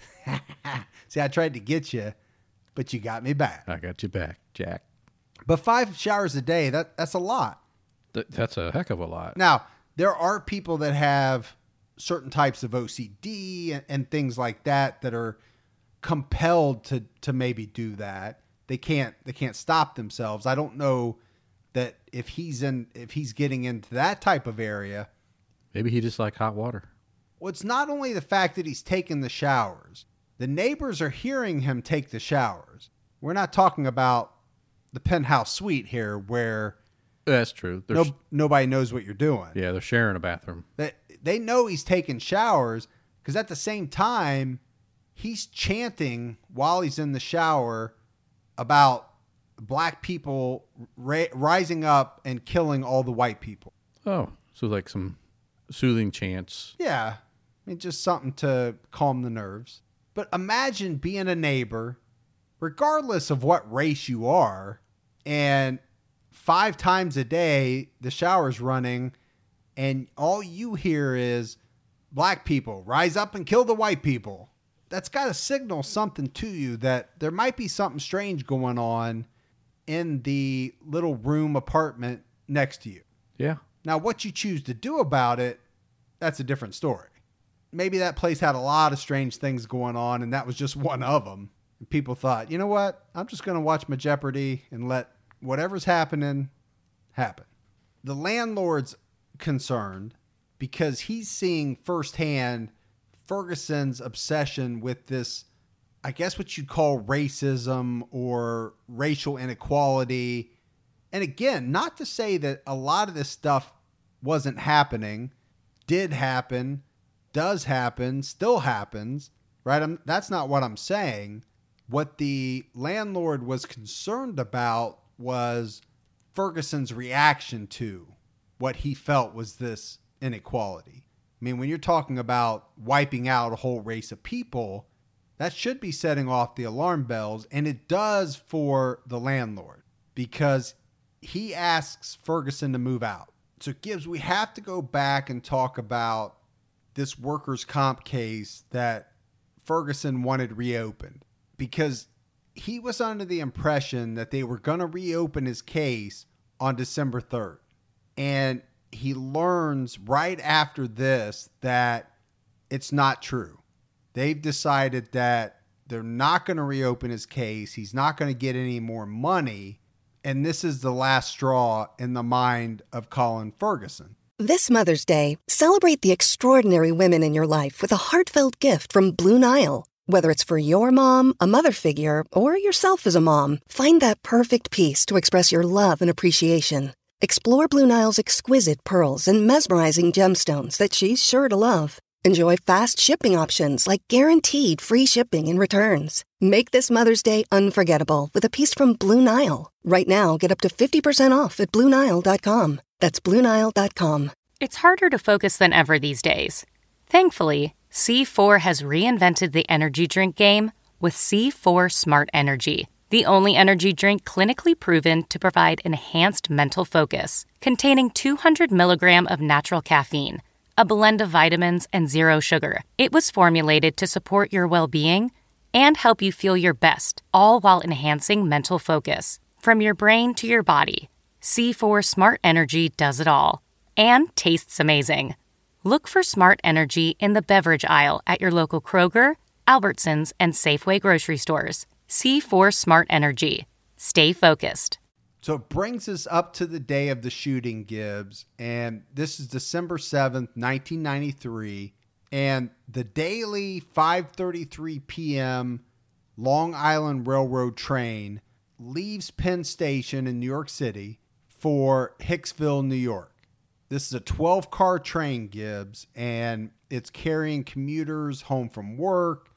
See, I tried to get you, but you got me back.
I got you back, Jack.
But five showers a day, that that's a lot.
Th- that's a heck of a lot.
Now, there are people that have certain types of O C D and, and things like that that are compelled to to maybe do that. They can't they can't stop themselves. I don't know that if he's in if he's getting into that type of area.
Maybe he just like hot water.
Well, it's not only the fact that he's taking the showers. The neighbors are hearing him take the showers. We're not talking about the penthouse suite here where
that's true.
No, nobody knows what you're doing.
Yeah, they're sharing a bathroom.
They, they know he's taking showers because at the same time, he's chanting while he's in the shower about black people ra- rising up and killing all the white people.
Oh, so like some soothing chants.
Yeah. I mean, just something to calm the nerves. But imagine being a neighbor, regardless of what race you are, and five times a day, the shower's running, and all you hear is black people rise up and kill the white people. That's got to signal something to you that there might be something strange going on in the little room apartment next to you.
Yeah.
Now, what you choose to do about it, that's a different story. Maybe that place had a lot of strange things going on, and that was just one of them. And people thought, you know what? I'm just going to watch my Jeopardy and let whatever's happening happen. The landlord's concerned because he's seeing firsthand Ferguson's obsession with this, I guess what you'd call racism or racial inequality. And again, not to say that a lot of this stuff wasn't happening, did happen, does happen, still happens, right? I'm, that's not what I'm saying. What the landlord was concerned about was Ferguson's reaction to what he felt was this inequality. I mean, when you're talking about wiping out a whole race of people, that should be setting off the alarm bells, and it does for the landlord because he asks Ferguson to move out. So, Gibbs, we have to go back and talk about this workers' comp case that Ferguson wanted reopened because he was under the impression that they were going to reopen his case on December third. And he learns right after this that it's not true. They've decided that they're not going to reopen his case. He's not going to get any more money. And this is the last straw in the mind of Colin Ferguson.
This Mother's Day, celebrate the extraordinary women in your life with a heartfelt gift from Blue Nile. Whether it's for your mom, a mother figure, or yourself as a mom, find that perfect piece to express your love and appreciation. Explore Blue Nile's exquisite pearls and mesmerizing gemstones that she's sure to love. Enjoy fast shipping options like guaranteed free shipping and returns. Make this Mother's Day unforgettable with a piece from Blue Nile. Right now, get up to fifty percent off at Blue Nile dot com. That's Blue Nile dot com.
It's harder to focus than ever these days. Thankfully, C four has reinvented the energy drink game with C four Smart Energy, the only energy drink clinically proven to provide enhanced mental focus, containing two hundred milligrams of natural caffeine, a blend of vitamins, and zero sugar. It was formulated to support your well-being and help you feel your best, all while enhancing mental focus. From your brain to your body, C four Smart Energy does it all and tastes amazing. Look for Smart Energy in the beverage aisle at your local Kroger, Albertsons, and Safeway grocery stores. C four Smart Energy. Stay focused.
So it brings us up to the day of the shooting, Gibbs, and this is December seventh, nineteen ninety-three, and the daily five thirty-three p.m. Long Island Railroad train leaves Penn Station in New York City for Hicksville, New York. This is a twelve-car train, Gibbs, and it's carrying commuters home from work,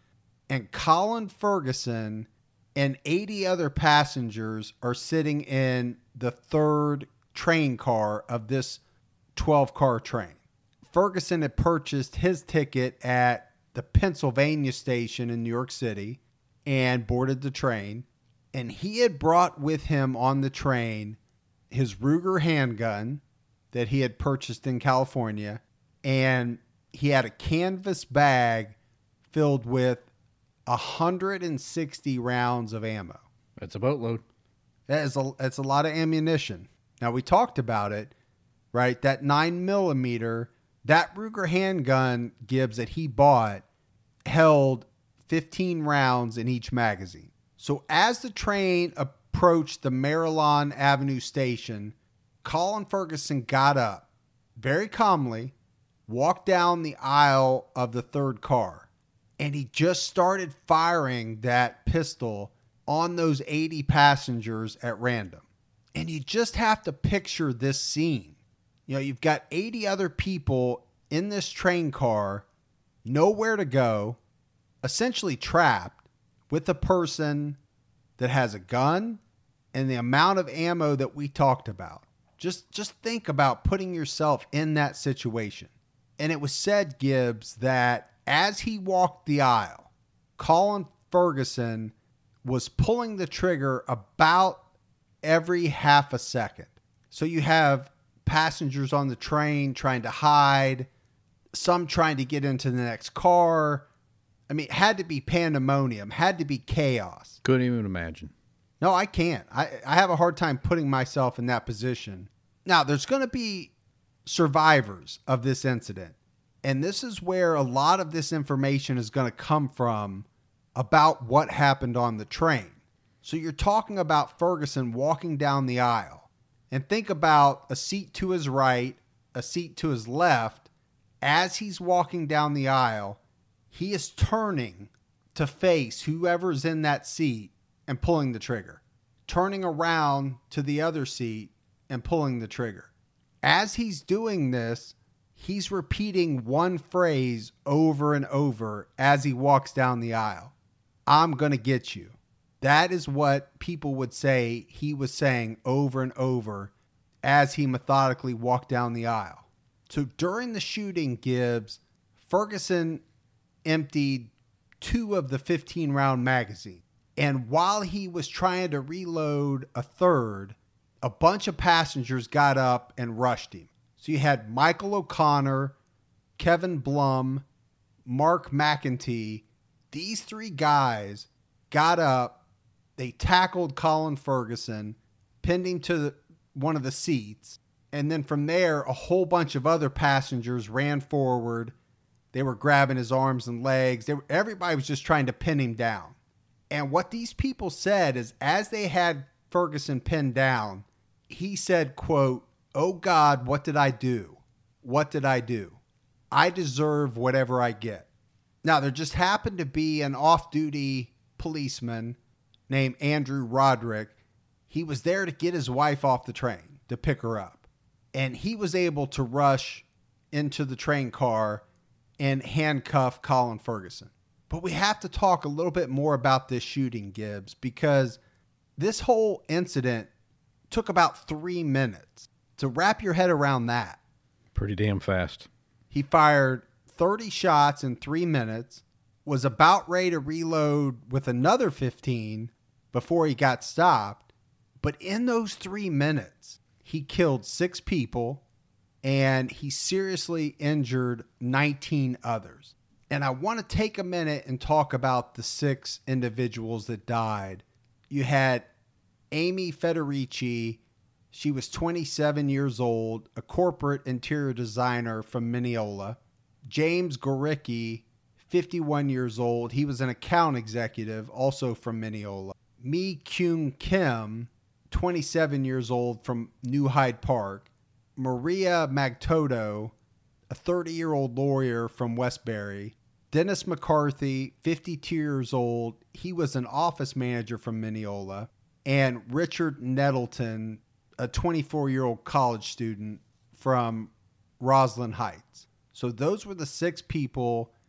And Colin Ferguson and eighty other passengers are sitting in the third train car of this twelve-car train. Ferguson had purchased his ticket at the Pennsylvania station in New York City and boarded the train. And he had brought with him on the train his Ruger handgun that he had purchased in California. And he had a canvas bag filled with one hundred sixty rounds of ammo.
That's a boatload.
That is a, that's a lot of ammunition. Now, we talked about it, right? That nine millimeter, that Ruger handgun, Gibbs, that he bought held fifteen rounds in each magazine. So as the train approached the Maryland Avenue station, Colin Ferguson got up very calmly, walked down the aisle of the third car, and he just started firing that pistol on those eighty passengers at random. And you just have to picture this scene. You know, you've got eighty other people in this train car, nowhere to go, essentially trapped with a person that has a gun and the amount of ammo that we talked about. Just, just think about putting yourself in that situation. And it was said, Gibbs, that as he walked the aisle, Colin Ferguson was pulling the trigger about every half a second. So you have passengers on the train trying to hide, some trying to get into the next car. I mean, it had to be pandemonium, had to be chaos.
Couldn't even imagine.
No, I can't. I, I have a hard time putting myself in that position. Now, there's going to be survivors of this incident. And this is where a lot of this information is going to come from about what happened on the train. So you're talking about Ferguson walking down the aisle. And think about a seat to his right, a seat to his left. As he's walking down the aisle, he is turning to face whoever's in that seat and pulling the trigger. Turning around to the other seat and pulling the trigger. As he's doing this, he's repeating one phrase over and over as he walks down the aisle. I'm going to get you. That is what people would say he was saying over and over as he methodically walked down the aisle. So during the shooting, Gibbs, Ferguson emptied two of the fifteen round magazine. And while he was trying to reload a third, a bunch of passengers got up and rushed him. So you had Michael O'Connor, Kevin Blum, Mark McEntee. These three guys got up, they tackled Colin Ferguson, pinned him to the, one of the seats, and then from there, a whole bunch of other passengers ran forward. They were grabbing his arms and legs. They were, everybody was just trying to pin him down. And what these people said is as they had Ferguson pinned down, he said, quote, "Oh God, what did I do? What did I do? I deserve whatever I get." Now, there just happened to be an off-duty policeman named Andrew Roderick. He was there to get his wife off the train, to pick her up. And he was able to rush into the train car and handcuff Colin Ferguson. But we have to talk a little bit more about this shooting, Gibbs, because this whole incident took about three minutes. To wrap your head around that.
Pretty damn fast.
He fired thirty shots in three minutes, was about ready to reload with another fifteen before he got stopped. But in those three minutes, he killed six people and he seriously injured nineteen others. And I want to take a minute and talk about the six individuals that died. You had Amy Federici. She was twenty-seven years old, a corporate interior designer from Mineola. James Goricki, fifty-one years old. He was an account executive, also from Mineola. Mi Kyung Kim, twenty-seven years old, from New Hyde Park. Maria Magtoto, a thirty-year-old lawyer from Westbury. Dennis McCarthy, fifty-two years old. He was an office manager from Mineola. And Richard Nettleton, a twenty-four-year-old college student from Roslyn Heights. So those were the six people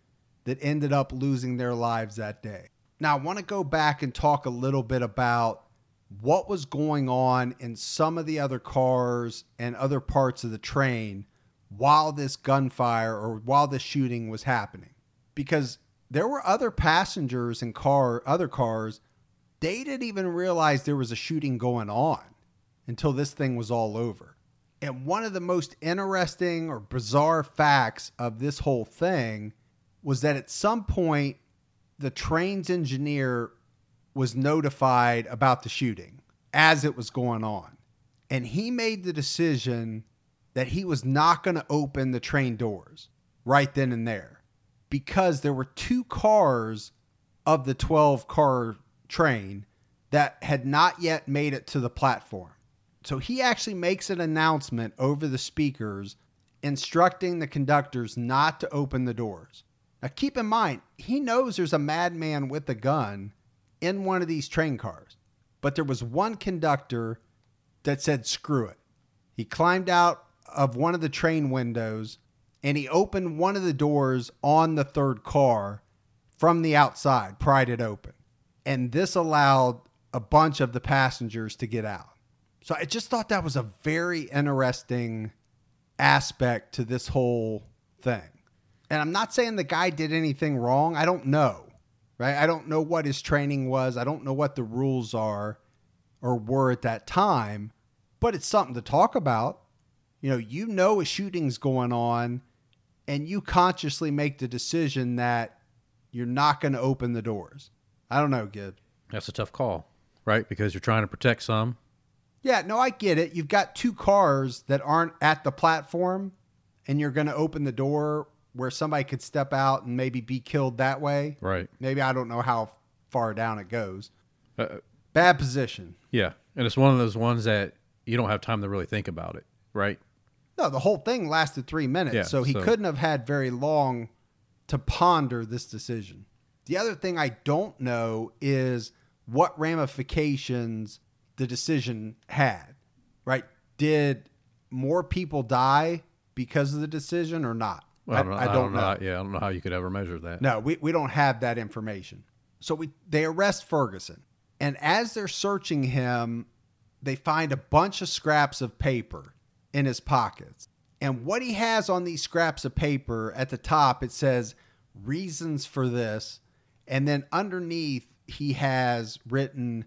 that ended up losing their lives that day. Now, I want to go back and talk a little bit about what was going on in some of the other cars and other parts of the train while this gunfire or while this shooting was happening. Because there were other passengers in car, other cars, they didn't even realize there was a shooting going on until this thing was all over. And one of the most interesting or bizarre facts of this whole thing was that at some point, the train's engineer was notified about the shooting as it was going on. And he made the decision that he was not going to open the train doors right then and there because there were two cars of the twelve car train that had not yet made it to the platform. So he actually makes an announcement over the speakers instructing the conductors not to open the doors. Now keep in mind, he knows there's a madman with a gun in one of these train cars, but there was one conductor that said, screw it. He climbed out of one of the train windows and he opened one of the doors on the third car from the outside, pried it open. And this allowed a bunch of the passengers to get out. So I just thought that was a very interesting aspect to this whole thing. And I'm not saying the guy did anything wrong. I don't know, right? I don't know what his training was. I don't know what the rules are or were at that time, but it's something to talk about. You know, you know a shooting's going on and you consciously make the decision that you're not going to open the doors. I don't know, Gibbs.
That's a tough call, right? Because you're trying to protect some.
Yeah, no, I get it. You've got two cars that aren't at the platform and you're going to open the door where somebody could step out and maybe be killed that way.
Right.
Maybe I don't know how far down it goes.
Uh,
Bad position.
Yeah. And it's one of those ones that you don't have time to really think about it, right?
No, the whole thing lasted three minutes,
Yeah,
so he
so-
couldn't have had very long to ponder this decision. The other thing I don't know is what ramifications the decision had, right? Did more people die because of the decision or not?
Well, I don't know. I don't know. Yeah, I don't know how you could ever measure that.
No, we, we don't have that information. So we they arrest Ferguson. And as they're searching him, they find a bunch of scraps of paper in his pockets. And what he has on these scraps of paper, at the top, it says reasons for this. And then underneath, he has written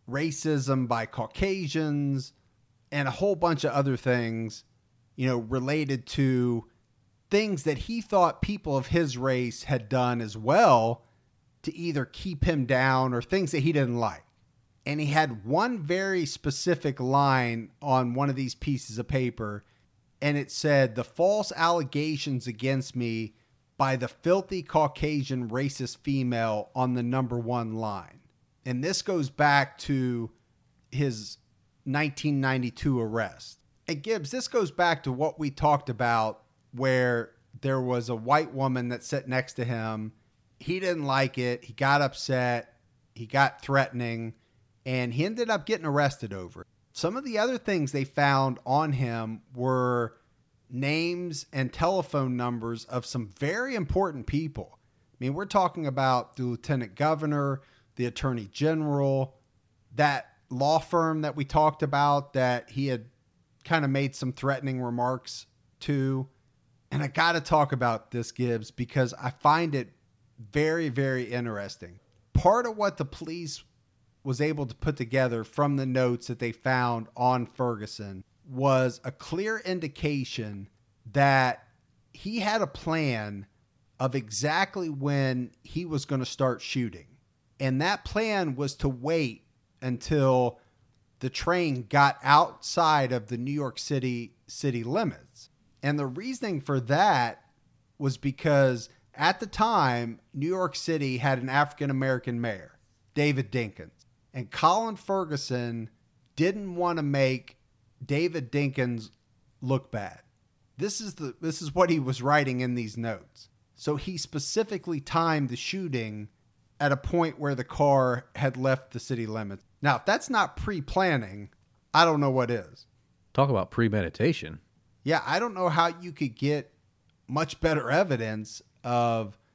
racism by Caucasians and a whole bunch of other things, you know, related to things that he thought people of his race had done as well to either keep him down or things that he didn't like. And he had one very specific line on one of these pieces of paper, and it said, "The false allegations against me by the filthy Caucasian racist female," on the number one line. And this goes back to his nineteen ninety-two arrest. And Gibbs, this goes back to what we talked about, where there was a white woman that sat next to him. He didn't like it. He got upset. He got threatening, and he ended up getting arrested over it. Some of the other things they found on him were names and telephone numbers of some very important people. I mean, we're talking about the lieutenant governor, the attorney general, that law firm that we talked about that he had kind of made some threatening remarks to. And I got to talk about this, Gibbs, because I find it very, very interesting. Part of what the police was able to put together from the notes that they found on Ferguson was a clear indication that he had a plan of exactly when he was going to start shooting. And that plan was to wait until the train got outside of the New York City city limits. And the reasoning for that was because at the time, New York City had an African-American mayor, David Dinkins. And Colin Ferguson didn't want to make David Dinkins look bad. This is the this is what he was writing in these notes. So he specifically timed the shooting at a point where the car had left the city limits. Now, if that's not pre-planning, I don't know what is.
Talk about premeditation.
Yeah, I don't know how you could get much better evidence of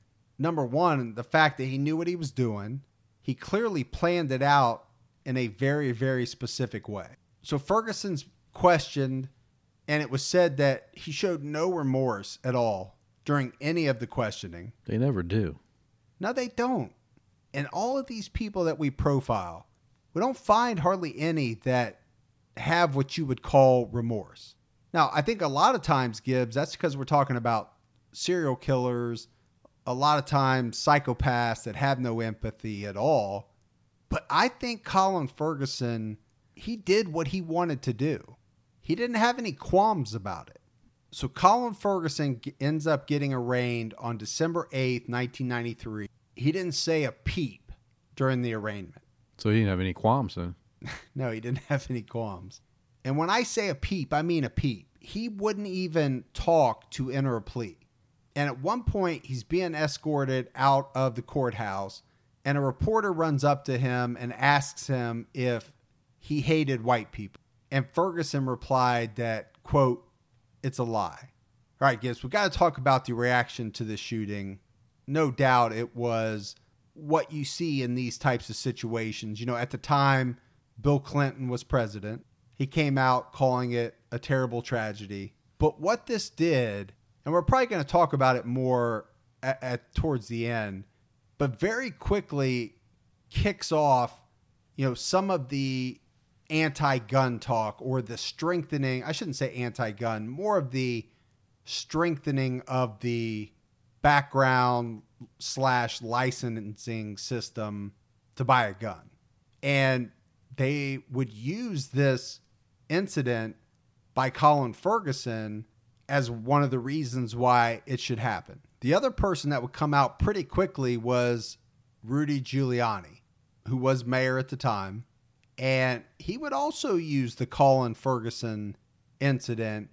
number one, the fact that he knew what he was doing. He clearly planned it out in a very, very specific way. So Ferguson's questioned, and it was said that he showed no remorse at all during any of the questioning.
They never do.
No, they don't. And all of these people that we profile, we don't find hardly any that have what you would call remorse. Now, I think a lot of times, Gibbs, that's because we're talking about serial killers, a lot of times psychopaths that have no empathy at all. But I think Colin Ferguson, he did what he wanted to do. He didn't have any qualms about it. So Colin Ferguson ends up getting arraigned on December eighth, nineteen ninety-three. He didn't say a peep during the arraignment.
So he didn't have any qualms then?
No, he didn't have any qualms. And when I say a peep, I mean a peep. He wouldn't even talk to enter a plea. And at one point, he's being escorted out of the courthouse, and a reporter runs up to him and asks him if he hated white people. And Ferguson replied that, quote, "It's a lie." All right, Gibbs, we got to talk about the reaction to the shooting. No doubt it was what you see in these types of situations. You know, at the time, Bill Clinton was president. He came out calling it a terrible tragedy. But what this did, and we're probably going to talk about it more at, at towards the end, but very quickly kicks off, you know, some of the anti-gun talk, or the strengthening, I shouldn't say anti-gun, more of the strengthening of the background slash licensing system to buy a gun. And they would use this incident by Colin Ferguson as one of the reasons why it should happen. The other person that would come out pretty quickly was Rudy Giuliani, who was mayor at the time. And he would also use the Colin Ferguson incident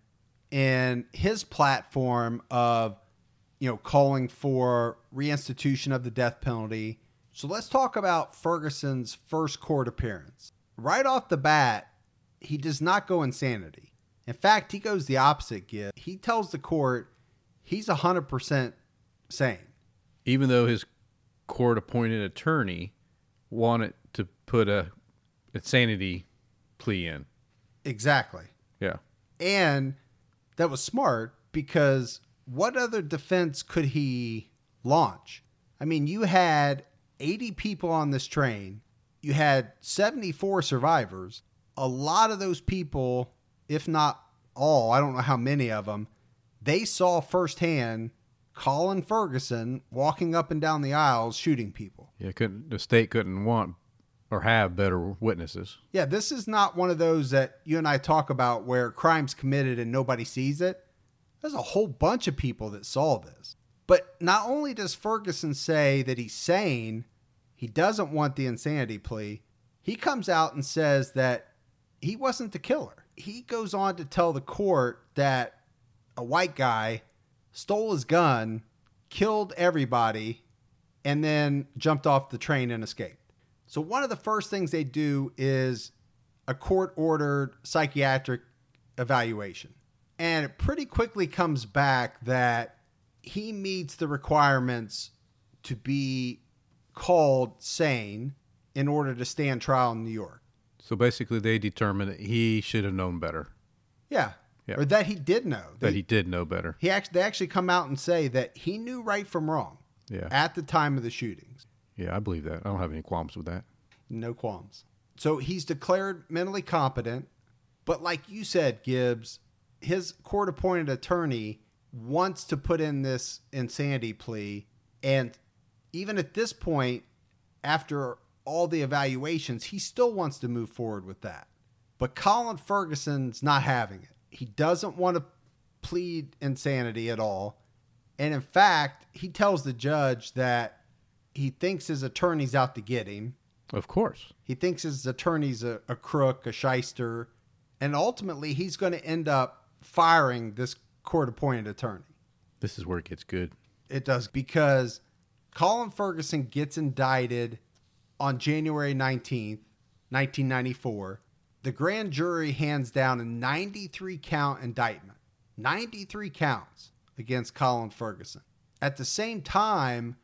in his platform of, you know, calling for reinstitution of the death penalty. So let's talk about Ferguson's first court appearance. Right off the bat, he does not go insanity. In fact, he goes the opposite, Gib. He tells the court he's one hundred percent sane.
Even though his court-appointed attorney wanted to put a insanity plea in.
Exactly.
Yeah.
And that was smart, because what other defense could he launch? I mean, you had eighty people on this train. You had seventy-four survivors. A lot of those people, if not all, I don't know how many of them, they saw firsthand Colin Ferguson walking up and down the aisles shooting people.
Yeah, couldn't the state couldn't want or have better witnesses.
Yeah, this is not one of those that you and I talk about where crime's committed and nobody sees it. There's a whole bunch of people that saw this. But not only does Ferguson say that he's sane, he doesn't want the insanity plea, he comes out and says that he wasn't the killer. He goes on to tell the court that a white guy stole his gun, killed everybody, and then jumped off the train and escaped. So one of the first things they do is a court-ordered psychiatric evaluation. And it pretty quickly comes back that he meets the requirements to be called sane in order to stand trial in New York.
So basically they determined that he should have known better.
Yeah.
Yeah.
Or that he did know.
That
They-
he did know better.
He actually, they actually come out and say that he knew right from wrong
Yeah.
at the time of the shootings.
Yeah, I believe that. I don't have any qualms with that.
No qualms. So he's declared mentally competent. But like you said, Gibbs, his court-appointed attorney wants to put in this insanity plea. And even at this point, after all the evaluations, he still wants to move forward with that. But Colin Ferguson's not having it. He doesn't want to plead insanity at all. And in fact, he tells the judge that he thinks his attorney's out to get him.
Of course.
He thinks his attorney's a, a crook, a shyster. And ultimately, he's going to end up firing this court-appointed attorney.
This is where it gets good.
It does, because Colin Ferguson gets indicted on January nineteenth, nineteen ninety-four. The grand jury hands down a ninety-three count indictment. ninety-three counts against Colin Ferguson. At the same time,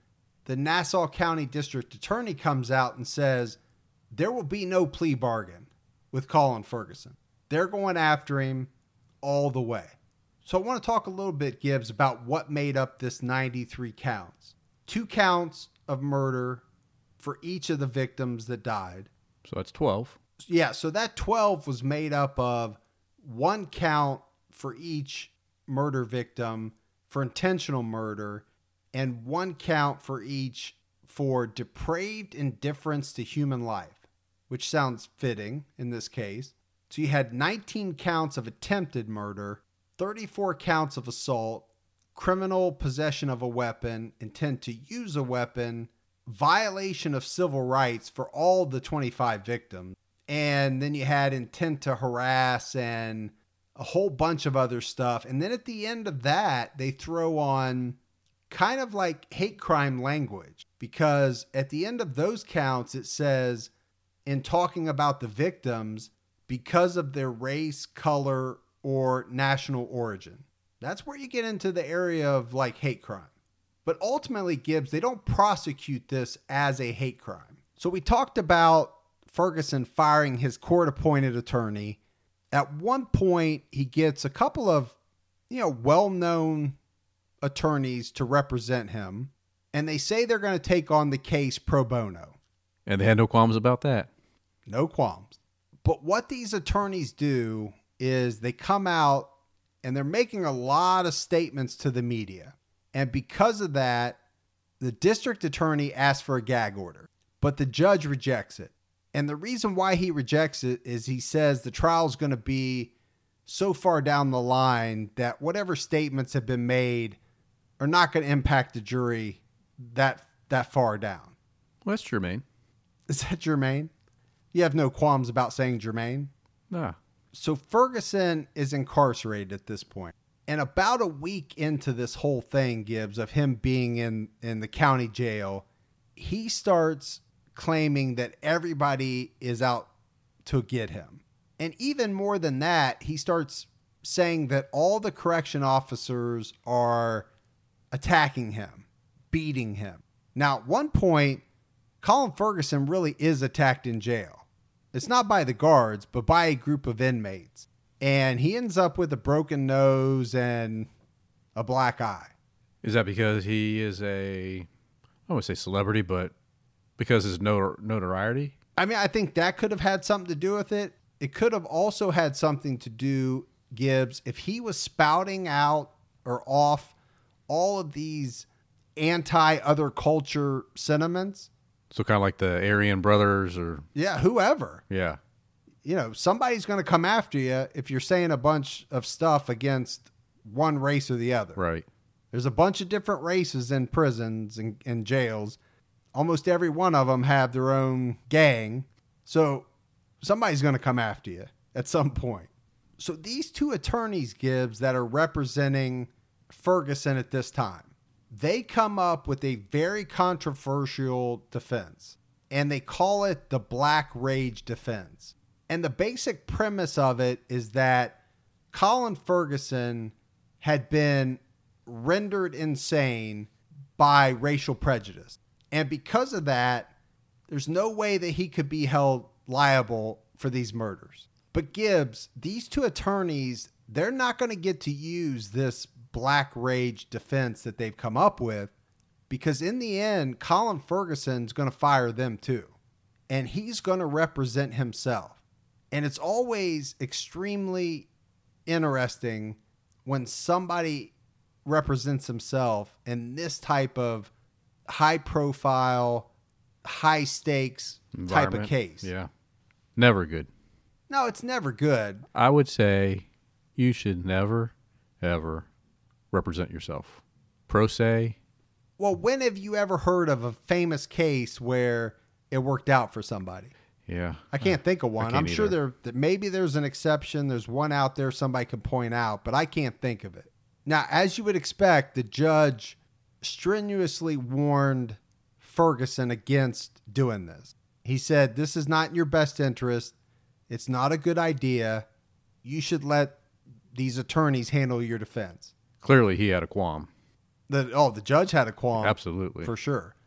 the Nassau County District Attorney comes out and says there will be no plea bargain with Colin Ferguson. They're going after him all the way. So I want to talk a little bit, Gibbs, about what made up this ninety-three counts. Two counts of murder for each of the victims that died.
So that's twelve.
Yeah, so that twelve was made up of one count for each murder victim for intentional murder and one count for each for depraved indifference to human life, which sounds fitting in this case. So you had nineteen counts of attempted murder, thirty-four counts of assault, criminal possession of a weapon, intent to use a weapon, violation of civil rights for all the twenty-five victims. And then you had intent to harass and a whole bunch of other stuff. And then at the end of that, they throw on kind of like hate crime language, because at the end of those counts, it says, in talking about the victims, because of their race, color, or national origin. That's where you get into the area of like hate crime. But ultimately, Gibbs, they don't prosecute this as a hate crime. So we talked about Ferguson firing his court-appointed attorney. At one point, he gets a couple of, you know, well-known attorneys to represent him, and they say they're going to take on the case pro bono.
And they had no qualms about that.
No qualms. But what these attorneys do is they come out and they're making a lot of statements to the media. And because of that, the district attorney asks for a gag order, but the judge rejects it. And the reason why he rejects it is he says the trial is going to be so far down the line that whatever statements have been made are not going to impact the jury that that far down.
Well, that's germane.
Is that germane? You have no qualms about saying germane?
Nah.
So Ferguson is incarcerated at this point. And about a week into this whole thing, Gibbs, of him being in, in the county jail, he starts claiming that everybody is out to get him. And even more than that, he starts saying that all the correction officers are attacking him, beating him. Now, at one point, Colin Ferguson really is attacked in jail. It's not by the guards, but by a group of inmates. And he ends up with a broken nose and a black eye.
Is that because he is a, I don't want to say celebrity, but because his notor- notoriety?
I mean, I think that could have had something to do with it. It could have also had something to do, Gibbs, if he was spouting out or off all of these anti-other culture sentiments.
So kind of like the Aryan brothers or...
Yeah, whoever.
Yeah.
You know, somebody's going to come after you if you're saying a bunch of stuff against one race or the other.
Right.
There's a bunch of different races in prisons and, and jails. Almost every one of them have their own gang. So somebody's going to come after you at some point. So these two attorneys, Gibbs, that are representing Ferguson at this time, they come up with a very controversial defense, and they call it the Black Rage defense. And the basic premise of it is that Colin Ferguson had been rendered insane by racial prejudice. And because of that, there's no way that he could be held liable for these murders. But Gibbs, these two attorneys, they're not going to get to use this Black Rage defense that they've come up with, because in the end, Colin Ferguson's going to fire them too. And he's going to represent himself. And it's always extremely interesting when somebody represents himself in this type of high profile, high stakes type of case.
Yeah. Never good.
No, it's never good.
I would say you should never, ever represent yourself. Pro se.
Well, when have you ever heard of a famous case where it worked out for somebody?
Yeah.
I can't think of one. I'm sure
either.
there that maybe there's an exception. There's one out there somebody could point out, but I can't think of it. Now, as you would expect, the judge strenuously warned Ferguson against doing this. He said, this is not in your best interest. It's not a good idea. You should let these attorneys handle your defense.
Clearly he had a qualm.
The, oh, the judge had a qualm.
Absolutely.
For sure.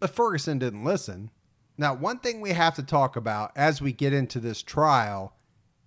But Ferguson didn't listen. Now, one thing we have to talk about as we get into this trial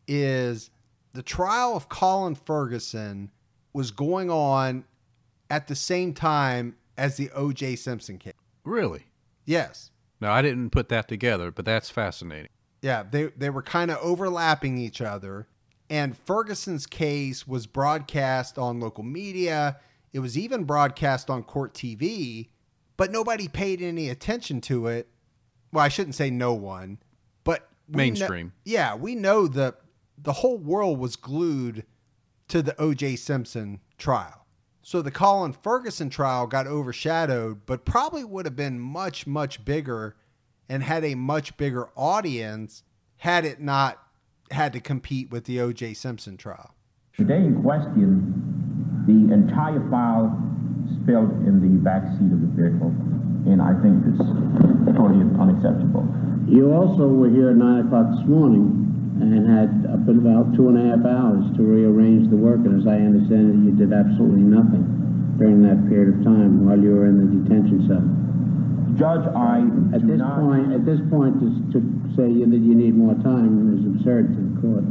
is the trial of Colin Ferguson was going on at the same time as the O J Simpson case.
Really?
Yes.
No, I didn't put that together, but that's fascinating.
Yeah, they, they were kind of overlapping each other. And Ferguson's case was broadcast on local media. It was even broadcast on court T V, but nobody paid any attention to it. Well, I shouldn't say no one, but we
mainstream.
Know, yeah, we know that the whole world was glued to the O J Simpson trial. So the Colin Ferguson trial got overshadowed, but probably would have been much, much bigger and had a much bigger audience had it not had to compete with the O J Simpson trial.
The day in question, the entire file spilled in the back seat of the vehicle, and I think it's totally unacceptable.
You also were here at nine o'clock this morning and had up in about two and a half hours to rearrange the work, and as I understand it, you did absolutely nothing during that period of time while you were in the detention cell.
Judge, I
at
do
this
not...
point, at this point, to, to say that you need more time is absurd to the court.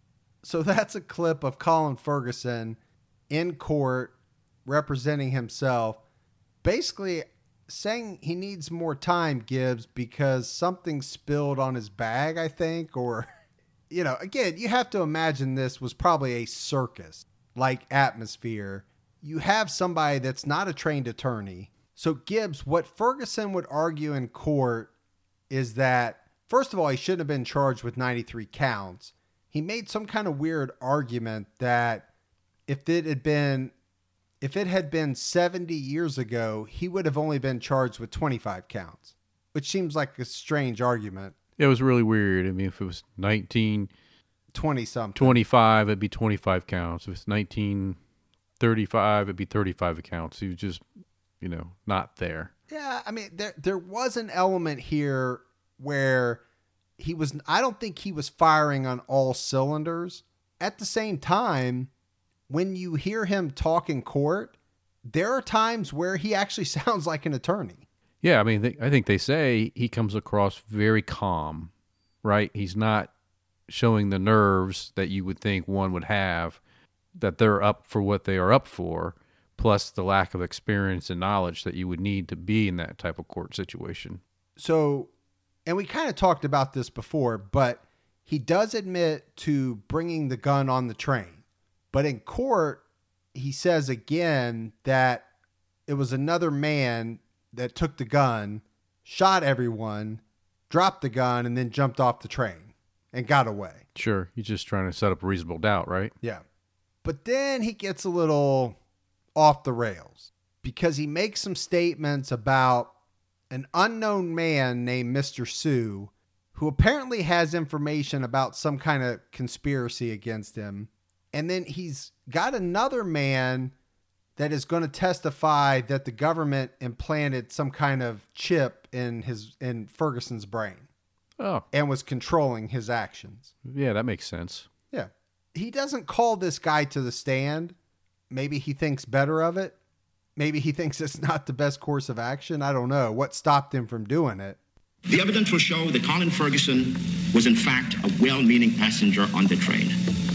So that's a clip of Colin Ferguson in court representing himself, basically saying he needs more time, Gibbs, because something spilled on his bag, I think, or, you know, again, you have to imagine this was probably a circus-like atmosphere. You have somebody that's not a trained attorney. So Gibbs, what Ferguson would argue in court is that, first of all, he shouldn't have been charged with ninety-three counts. He made some kind of weird argument that if it had been if it had been seventy years ago, he would have only been charged with twenty-five counts, which seems like a strange argument.
It was really weird. I mean, if it was nineteen
twenty something,
twenty-five, it'd be twenty-five counts. If it's nineteen thirty-five, it'd be thirty-five counts. He was just, you know, not there.
Yeah, I mean, there there was an element here where he was, I don't think he was firing on all cylinders. At the same time, when you hear him talk in court, there are times where he actually sounds like an attorney.
Yeah, I mean, they, I think they say he comes across very calm, right? He's not showing the nerves that you would think one would have, that they're up for what they are up for, plus the lack of experience and knowledge that you would need to be in that type of court situation.
So, and we kind of talked about this before, but he does admit to bringing the gun on the train. But in court, he says again that it was another man that took the gun, shot everyone, dropped the gun, and then jumped off the train and got away.
Sure. He's just trying to set up a reasonable doubt, right?
Yeah. But then he gets a little off the rails because he makes some statements about an unknown man named Mister Sue, who apparently has information about some kind of conspiracy against him. And then he's got another man that is going to testify that the government implanted some kind of chip in his in Ferguson's brain.
Oh.
And was controlling his actions.
Yeah, that makes sense.
Yeah. He doesn't call this guy to the stand. Maybe he thinks better of it. Maybe he thinks it's not the best course of action. I don't know. What stopped him from doing it?
The evidence will show that Colin Ferguson was in fact a well-meaning passenger on the train.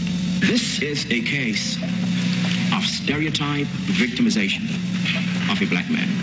This is a case of stereotype victimization of a black man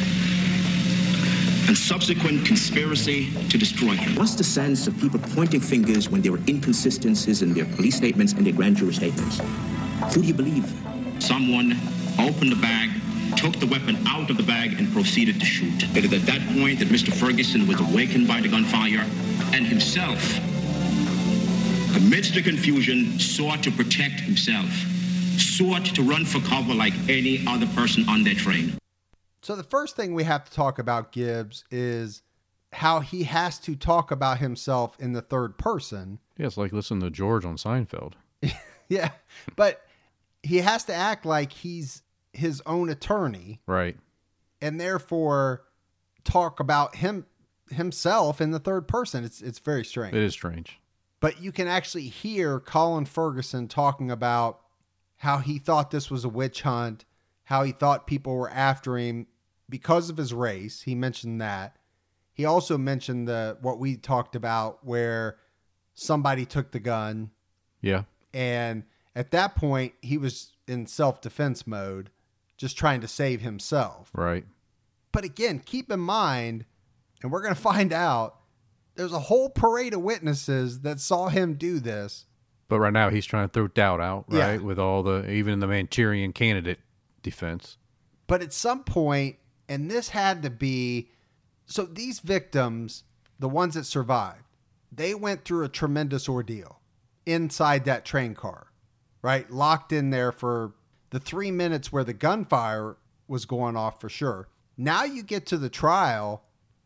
and subsequent conspiracy to destroy him. What's the sense of people pointing fingers when there were inconsistencies in their police statements and their grand jury statements? Who do you believe? Someone opened the bag, took the weapon out of the bag, and proceeded to shoot. It is at that point that Mister Ferguson was awakened by the gunfire and himself, amidst the confusion, sought to protect himself, sought to run for cover like any other person on that train.
So the first thing we have to talk about, Gibbs, is how he has to talk about himself in the third person.
Yeah, it's like listening to George on Seinfeld.
Yeah, but he has to act like he's his own attorney.
Right.
And therefore talk about him himself in the third person. It's it's very strange.
It is strange.
But you can actually hear Colin Ferguson talking about how he thought this was a witch hunt, how he thought people were after him because of his race. He mentioned that. He also mentioned the what we talked about where somebody took the gun.
Yeah.
And at that point, he was in self-defense mode, just trying to save himself.
Right.
But again, keep in mind, and we're going to find out, there's a whole parade of witnesses that saw him do this.
But right now he's trying to throw doubt out, right?
Yeah.
With all the, even the Manchurian candidate defense.
But at some point, and this had to be, so these victims, the ones that survived, they went through a tremendous ordeal inside that train car, right? Locked in there for the three minutes where the gunfire was going off for sure. Now you get to the trial,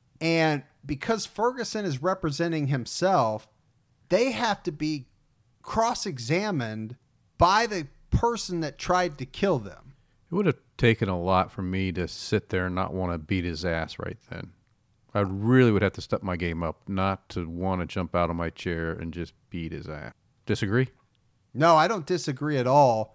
and because Ferguson is representing himself, they have to be cross-examined by the person that tried to kill them.
It would have taken a lot for me to sit there and not want to beat his ass right then. I really would have to step my game up, not to want to jump out of my chair and just beat his ass. Disagree?
No, I don't disagree at all.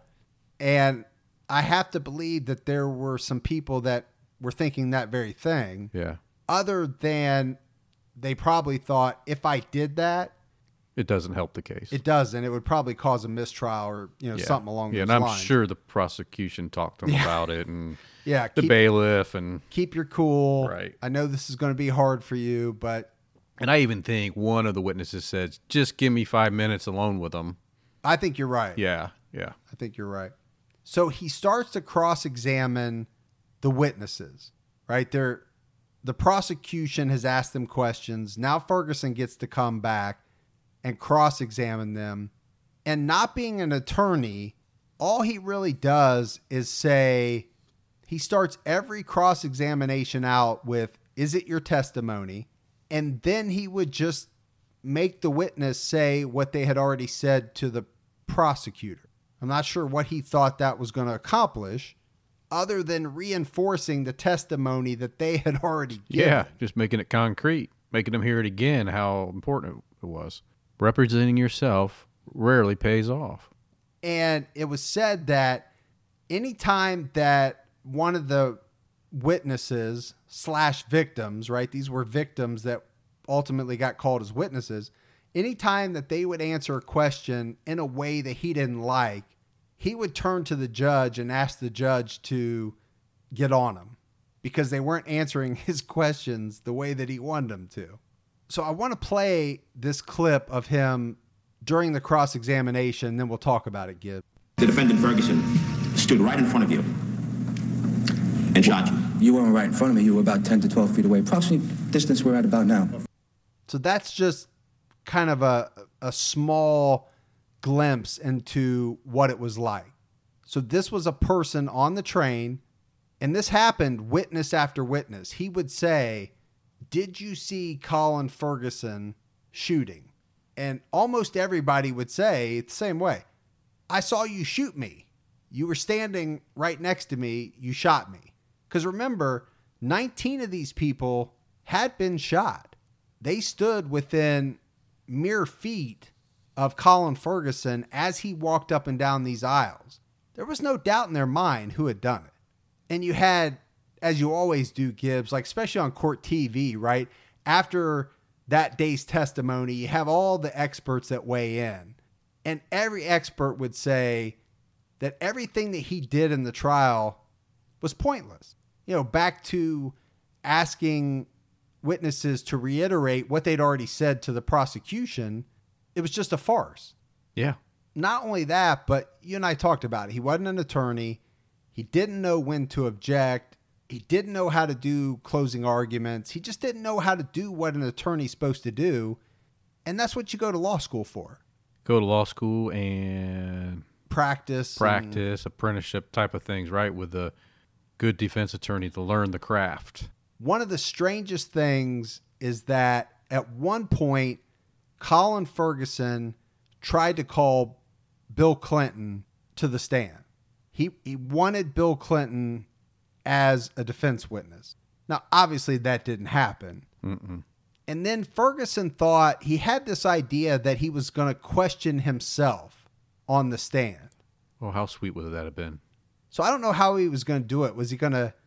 And I have to believe that there were some people that were thinking that very thing.
Yeah.
Other than they probably thought, if I did that,
it doesn't help the case.
It doesn't. It would probably cause a mistrial or, you know,
yeah.
something along
yeah,
those
and I'm
lines.
sure the prosecution talked to him
Yeah.
about it, and
yeah,
the
keep,
bailiff, and
keep your cool.
Right.
I know this is going to be hard for you, but
and I even think one of the witnesses said, "Just give me five minutes alone with them."
I think you're right.
Yeah, yeah.
I think you're right. So he starts to cross-examine the witnesses, right? They're, the prosecution has asked them questions. Now Ferguson gets to come back and cross-examine them. And not being an attorney, all he really does is say, he starts every cross-examination out with, is it your testimony? And then he would just make the witness say what they had already said to the prosecutor. I'm not sure what he thought that was going to accomplish, other than reinforcing the testimony that they had already given.
Yeah, just making it concrete, making them hear it again, how important it was. Representing yourself rarely pays off.
And it was said that anytime that one of the witnesses slash victims, right, these were victims that ultimately got called as witnesses, anytime that they would answer a question in a way that he didn't like, he would turn to the judge and ask the judge to get on him because they weren't answering his questions the way that he wanted them to. So I want to play this clip of him during the cross-examination, then we'll talk about it, Gibb.
The defendant, Ferguson, stood right in front of you and shot you.
You weren't right in front of me. You were about ten to twelve feet away, approximately distance we're at about now.
So that's just kind of a, a small glimpse into what it was like. So this was a person on the train, and this happened witness after witness. He would say, did you see Colin Ferguson shooting? And almost everybody would say the same way. I saw you shoot me. You were standing right next to me. You shot me. Because remember, nineteen of these people had been shot. They stood within mere feet of Colin Ferguson as he walked up and down these aisles. There was no doubt in their mind who had done it. And you had, as you always do, Gibbs, like especially on court T V, right? After that day's testimony, you have all the experts that weigh in. And every expert would say that everything that he did in the trial was pointless. You know, back to asking witnesses to reiterate what they'd already said to the prosecution, it was just a farce.
Yeah.
Not only that, but you and I talked about it. He wasn't an attorney. He didn't know when to object. He didn't know how to do closing arguments. He just didn't know how to do what an attorney's supposed to do. And that's what you go to law school for.
Go to law school and
practice.
Practice, and apprenticeship type of things, right? With a good defense attorney to learn the craft.
One of the strangest things is that at one point, Colin Ferguson tried to call Bill Clinton to the stand. He he wanted Bill Clinton as a defense witness. Now, obviously, that didn't happen.
Mm-mm.
And then Ferguson thought he had this idea that he was going to question himself on the stand.
Well, how sweet would that have been?
So I don't know how he was going to do it. Was he going to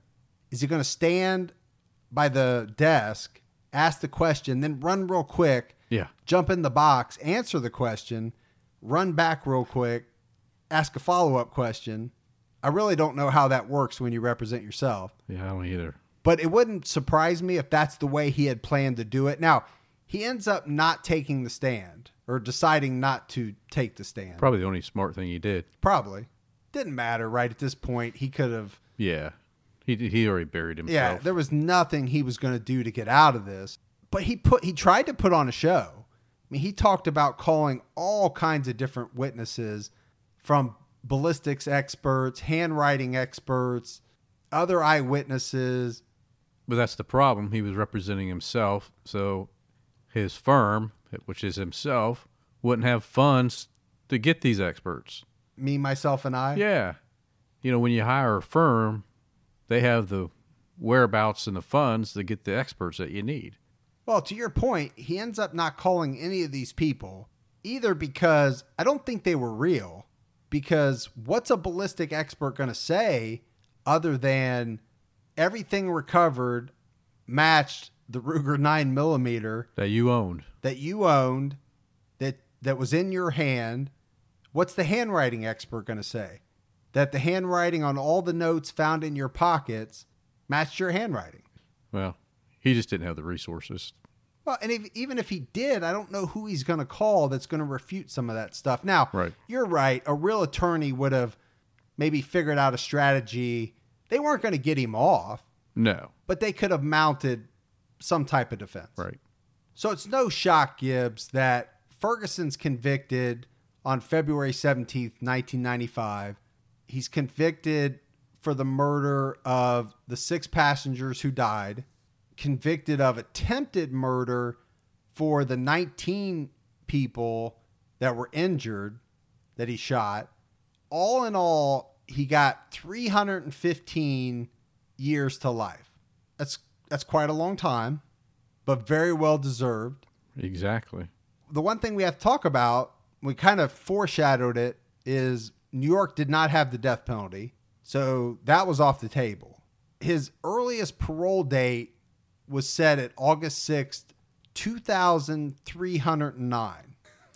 Is he going to stand by the desk, ask the question, then run real quick,
Yeah.
jump in the box, answer the question, run back real quick, ask a follow-up question? I really don't know how that works when you represent yourself.
Yeah, I don't either.
But it wouldn't surprise me if that's the way he had planned to do it. Now, he ends up not taking the stand or deciding not to take the stand.
Probably the only smart thing he did.
Probably. Didn't matter, right? At this point, he could have...
Yeah. He he already buried himself.
Yeah, there was nothing he was going to do to get out of this. But he put he tried to put on a show. I mean, he talked about calling all kinds of different witnesses, from ballistics experts, handwriting experts, other eyewitnesses.
But that's the problem. He was representing himself, so his firm, which is himself, wouldn't have funds to get these experts.
Me, myself, and I?
Yeah. You know, when you hire a firm, they have the whereabouts and the funds to get the experts that you need.
Well, to your point, he ends up not calling any of these people, either because I don't think they were real, because what's a ballistic expert going to say other than everything recovered matched the Ruger nine millimeter
That you owned.
that you owned, that, that was in your hand? What's the handwriting expert going to say? That the handwriting on all the notes found in your pockets matched your handwriting.
Well, he just didn't have the resources.
Well, and if, even if he did, I don't know who he's going to call that's going to refute some of that stuff. Now,
Right.
You're right. A real attorney would have maybe figured out a strategy. They weren't going to get him off,
No.
but they could have mounted some type of defense.
Right.
So it's no shock, Gibbs, that Ferguson's convicted on February seventeenth, nineteen ninety-five. He's convicted for the murder of the six passengers who died, convicted of attempted murder for the nineteen people that were injured that he shot. All in all, he got three hundred fifteen years to life. That's that's quite a long time, but very well deserved.
Exactly.
The one thing we have to talk about, we kind of foreshadowed it, is New York did not have the death penalty. So that was off the table. His earliest parole date was set at August sixth, two thousand three hundred nine.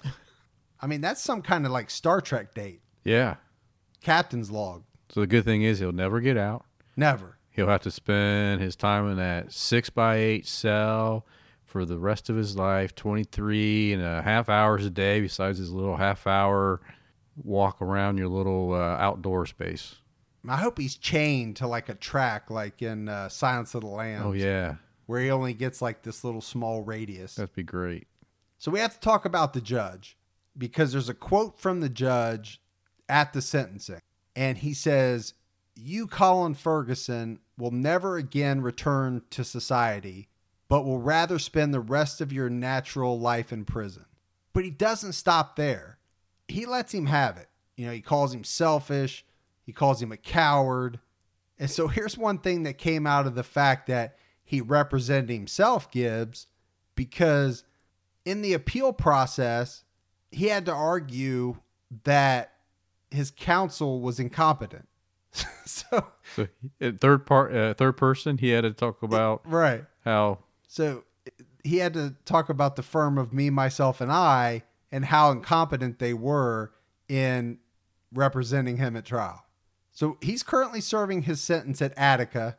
I mean, that's some kind of like Star Trek date.
Yeah.
Captain's log.
So the good thing is he'll never get out.
Never.
He'll have to spend his time in that six by eight cell for the rest of his life, twenty-three and a half hours a day, besides his little half hour walk around your little uh, outdoor space.
I hope he's chained to like a track, like in uh, Silence of the Lambs.
Oh, yeah.
Where he only gets like this little small radius.
That'd be great.
So we have to talk about the judge, because there's a quote from the judge at the sentencing. And he says, "You, Colin Ferguson, will never again return to society, but will rather spend the rest of your natural life in prison." But he doesn't stop there. He lets him have it. You know, he calls him selfish. He calls him a coward. And so here's one thing that came out of the fact that he represented himself, Gibbs, because in the appeal process, he had to argue that his counsel was incompetent. so,
So in third part, uh, third person, he had to talk about
right.
how.
So he had to talk about the firm of Me, Myself, and I, and how incompetent they were in representing him at trial. So he's currently serving his sentence at Attica,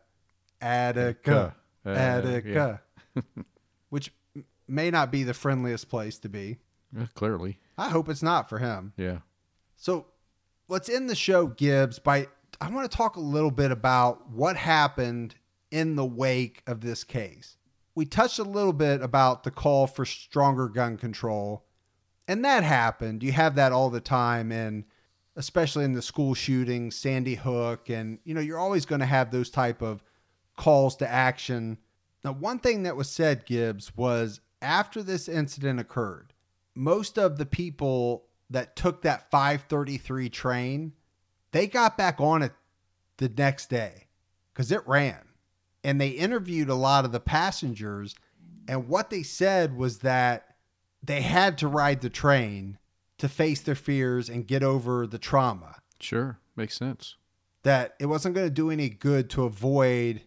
Attica,
Uh,
Attica, which m- may not be the friendliest place to be.
Uh, clearly.
I hope it's not for him.
Yeah.
So let's end the show, Gibbs, by I want to talk a little bit about what happened in the wake of this case. We touched a little bit about the call for stronger gun control, and that happened. You have that all the time, and especially in the school shootings, Sandy Hook, and you know, you're always going to have those type of calls to action. Now, one thing that was said, Gibbs, was after this incident occurred, most of the people that took that five thirty-three train, they got back on it the next day because it ran. And they interviewed a lot of the passengers. And what they said was that they had to ride the train to face their fears and get over the trauma.
Sure. Makes sense.
That it wasn't going to do any good to avoid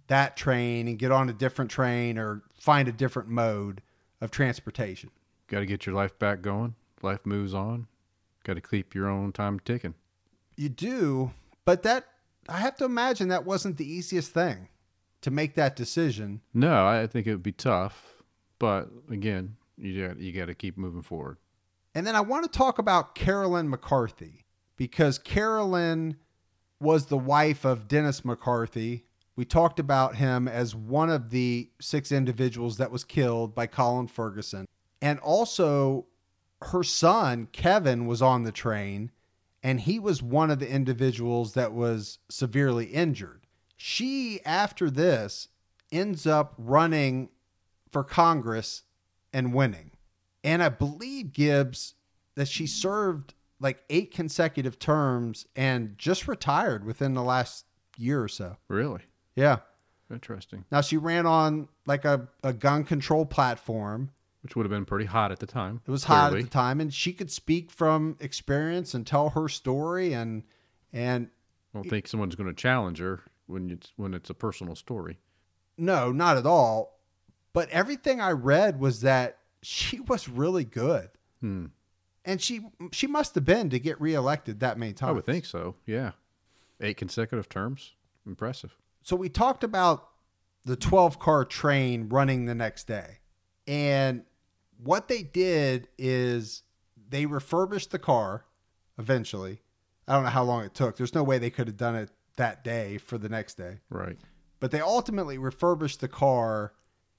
that train and get on a different train or find a different mode of transportation.
Got to get your life back going. Life moves on. Got to keep your own time ticking.
You do, but that I have to imagine that wasn't the easiest thing to make that decision.
No, I think it would be tough, but again, you got, you got to keep moving forward.
And then I want to talk about Carolyn McCarthy, because Carolyn was the wife of Dennis McCarthy. We talked about him as one of the six individuals that was killed by Colin Ferguson. And also her son, Kevin, was on the train, and he was one of the individuals that was severely injured. She, after this, ends up running for Congress and winning. And I believe, Gibbs, that she served like eight consecutive terms and just retired within the last year or so.
Really?
Yeah.
Interesting.
Now, she ran on like a, a gun control platform.
Which would have been pretty hot at the time.
It was
clearly.
hot at the time, and she could speak from experience and tell her story. And and
I don't think someone's going to challenge her when it's, when it's a personal story.
No, not at all. But everything I read was that she was really good.
Hmm.
And she she must have been to get reelected that many times.
I would think so, yeah. Eight consecutive terms. Impressive.
So we talked about the twelve-car train running the next day. And what they did is they refurbished the car eventually. I don't know how long it took. There's no way they could have done it that day for the next day.
Right.
But they ultimately refurbished the car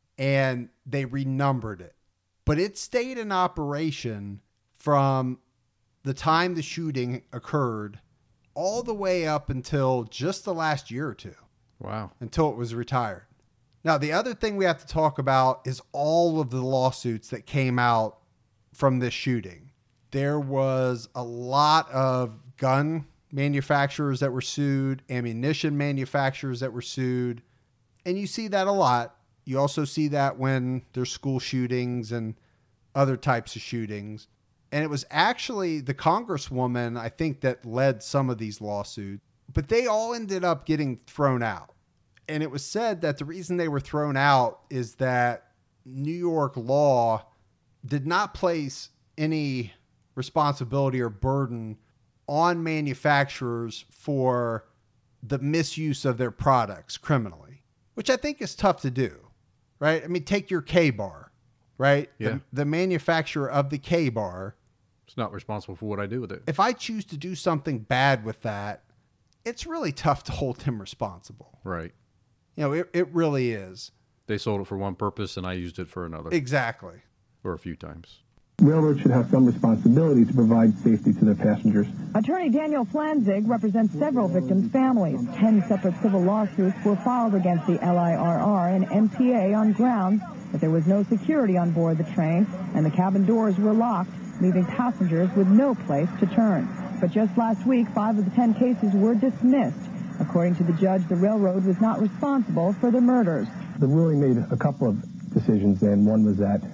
and they renumbered it. But it stayed in operation from the time the shooting occurred all the way up until just the last year or two.
Wow.
Until it was retired. Now, the other thing we have to talk about is all of the lawsuits that came out from this shooting. There was a lot of gun manufacturers that were sued, ammunition manufacturers that were sued, and you see that a lot. You also see that when there's school shootings and other types of shootings. And it was actually the congresswoman, I think, that led some of these lawsuits, but they all ended up getting thrown out. And it was said that the reason they were thrown out is that New York law did not place any responsibility or burden on manufacturers for the misuse of their products criminally, which I think is tough to do, right? I mean, take your K-bar, right?
Yeah.
The, the manufacturer of the K-bar.
It's not responsible for what I do with it.
If I choose to do something bad with that, it's really tough to hold him responsible.
Right.
You know, it, it really is.
They sold it for one purpose and I used it for another.
Exactly.
Or a few times.
Railroads should have some responsibility to provide safety to their passengers.
Attorney Daniel Flanzig represents several victims' families. Ten separate civil lawsuits were filed against the L I R R and M T A on grounds that there was no security on board the train and the cabin doors were locked, leaving passengers with no place to turn. But just last week, five of the ten cases were dismissed. According to the judge, the railroad was not responsible for the murders.
The ruling made a couple of decisions, and one was that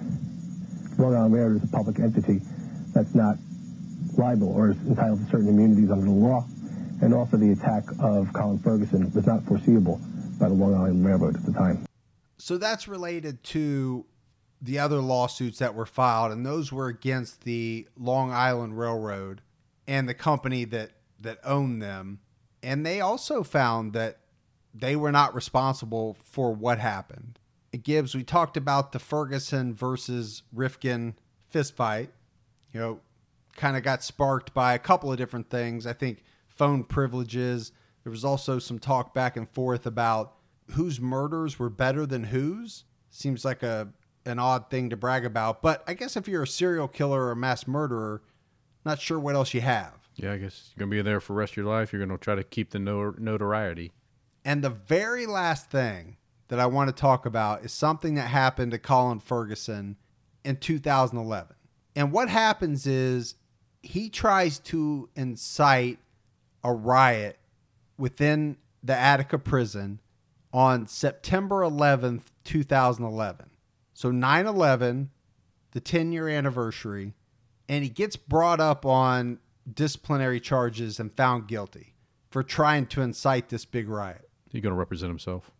Long Island Railroad is a public entity that's not liable or is entitled to certain immunities under the law, and also the attack of Colin Ferguson was not foreseeable by the Long Island Railroad at the time.
So that's related to the other lawsuits that were filed, and those were against the Long Island Railroad and the company that, that owned them. And they also found that they were not responsible for what happened. Gibbs, we talked about the Ferguson versus Rifkin fistfight. You know, kind of got sparked by a couple of different things. I think phone privileges. There was also some talk back and forth about whose murders were better than whose. Seems like a an odd thing to brag about. But I guess if you're a serial killer or a mass murderer, not sure what else you have.
Yeah, I guess you're going to be there for the rest of your life. You're going to try to keep the no- notoriety.
And the very last thing that I want to talk about is something that happened to Colin Ferguson in two thousand eleven. And what happens is he tries to incite a riot within the Attica prison on September eleventh, two thousand eleven. So nine eleven, the ten-year anniversary, and he gets brought up on disciplinary charges and found guilty for trying to incite this big riot.
He's going to represent himself.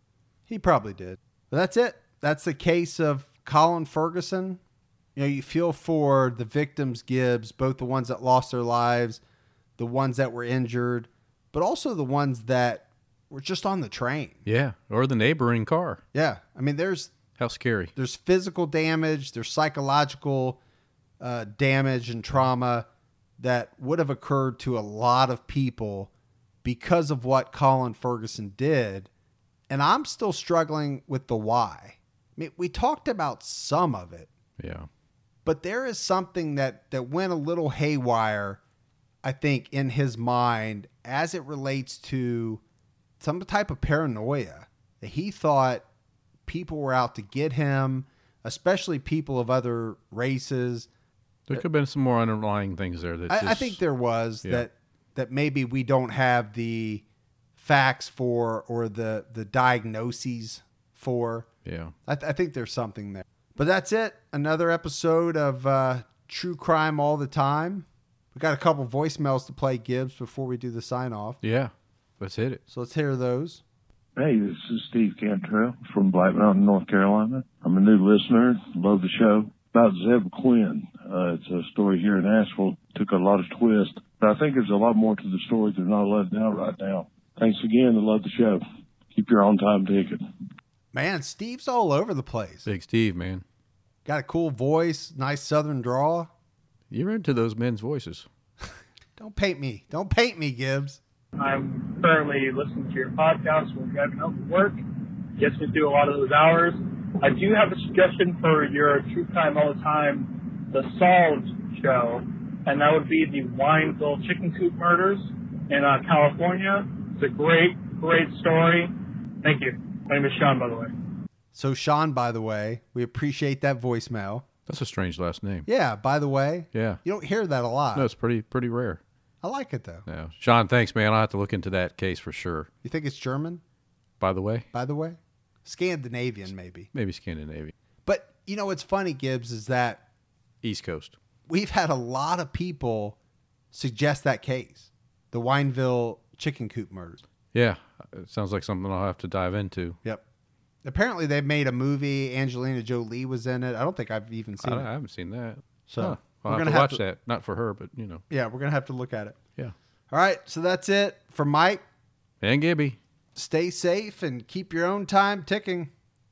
He probably did. But that's it. That's the case of Colin Ferguson. You know, you feel for the victims, Gibbs, both the ones that lost their lives, the ones that were injured, but also the ones that were just on the train.
Yeah, or the neighboring car.
Yeah. I mean, there's...
How scary.
There's physical damage, there's psychological uh, damage and trauma that would have occurred to a lot of people because of what Colin Ferguson did. And I'm still struggling with the why. I mean, we talked about some of it.
Yeah.
But there is something that, that went a little haywire, I think, in his mind as it relates to some type of paranoia. That he thought people were out to get him, especially people of other races.
There could have been some more underlying things there. That
I,
just,
I think there was
yeah.
that that maybe we don't have the facts for or the, the diagnoses for.
Yeah.
I, th- I think there's something there. But that's it. Another episode of uh, True Crime All the Time. We got a couple voicemails to play, Gibbs, before we do the sign off.
Yeah. Let's hit it.
So let's hear those.
Hey, this is Steve Cantrell from Black Mountain, North Carolina. I'm a new listener. Love the show. About Zeb Quinn. Uh, it's a story here in Asheville. Took a lot of twist. But I think there's a lot more to the story than not letting out right now. Thanks again. I love the show. Keep your on-time ticket.
Man, Steve's all over the place.
Big Steve, man.
Got a cool voice, nice southern drawl.
You're into those men's voices.
Don't paint me. Don't paint me, Gibbs.
I'm currently listening to your podcast when driving home from work. Gets me through a lot of those hours. I do have a suggestion for your True Crime All the Time, the Solved show, and that would be the Wineville chicken coop murders in uh, California. It's a great, great story. Thank you. My name is Sean, by the way.
So Sean, by the way, we appreciate that voicemail.
That's a strange last name.
Yeah, by the way.
Yeah.
You don't hear that a lot.
No, it's pretty pretty rare.
I like it, though.
Yeah. Sean, thanks, man. I'll have to look into that case for sure.
You think it's German?
By the way?
By the way? Scandinavian, maybe.
Maybe Scandinavian.
But, you know, what's funny, Gibbs, is that
East Coast.
We've had a lot of people suggest that case, the Wineville chicken coop murders.
Yeah. It sounds like something I'll have to dive into.
Yep. Apparently, they made a movie. Angelina Jolie was in it. I don't think I've even seen
I,
it.
I haven't seen that.
So
huh.
we're
I'll
gonna
have
have
to watch
to,
that. Not for her, but, you know.
Yeah, we're going to have to look at it.
Yeah.
All right. So that's it for Mike.
And Gibby.
Stay safe and keep your own time ticking.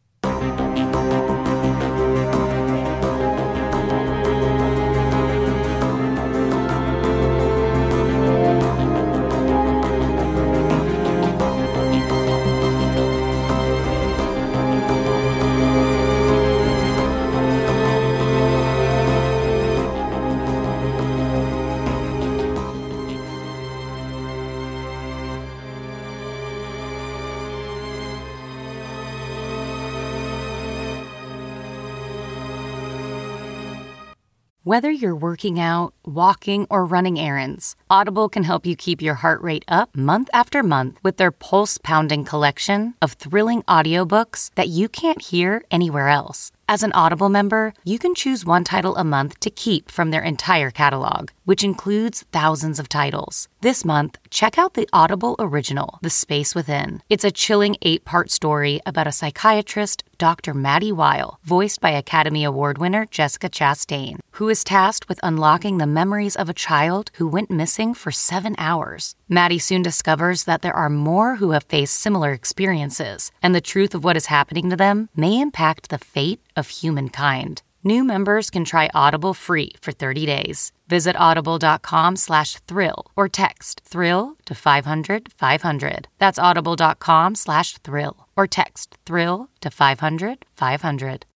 Whether you're working out, walking, or running errands, Audible can help you keep your heart rate up month after month with their pulse-pounding collection of thrilling audiobooks that you can't hear anywhere else. As an Audible member, you can choose one title a month to keep from their entire catalog, which includes thousands of titles. This month, check out the Audible original, The Space Within. It's a chilling eight-part story about a psychiatrist, Doctor Maddie Weil, voiced by Academy Award winner Jessica Chastain, who is tasked with unlocking the memories of a child who went missing for seven hours. Maddie soon discovers that there are more who have faced similar experiences, and the truth of what is happening to them may impact the fate of humankind. New members can try Audible free for thirty days. Visit audible.com slash thrill or text thrill to five hundred five hundred. That's audible.com slash thrill or text thrill to five hundred five hundred.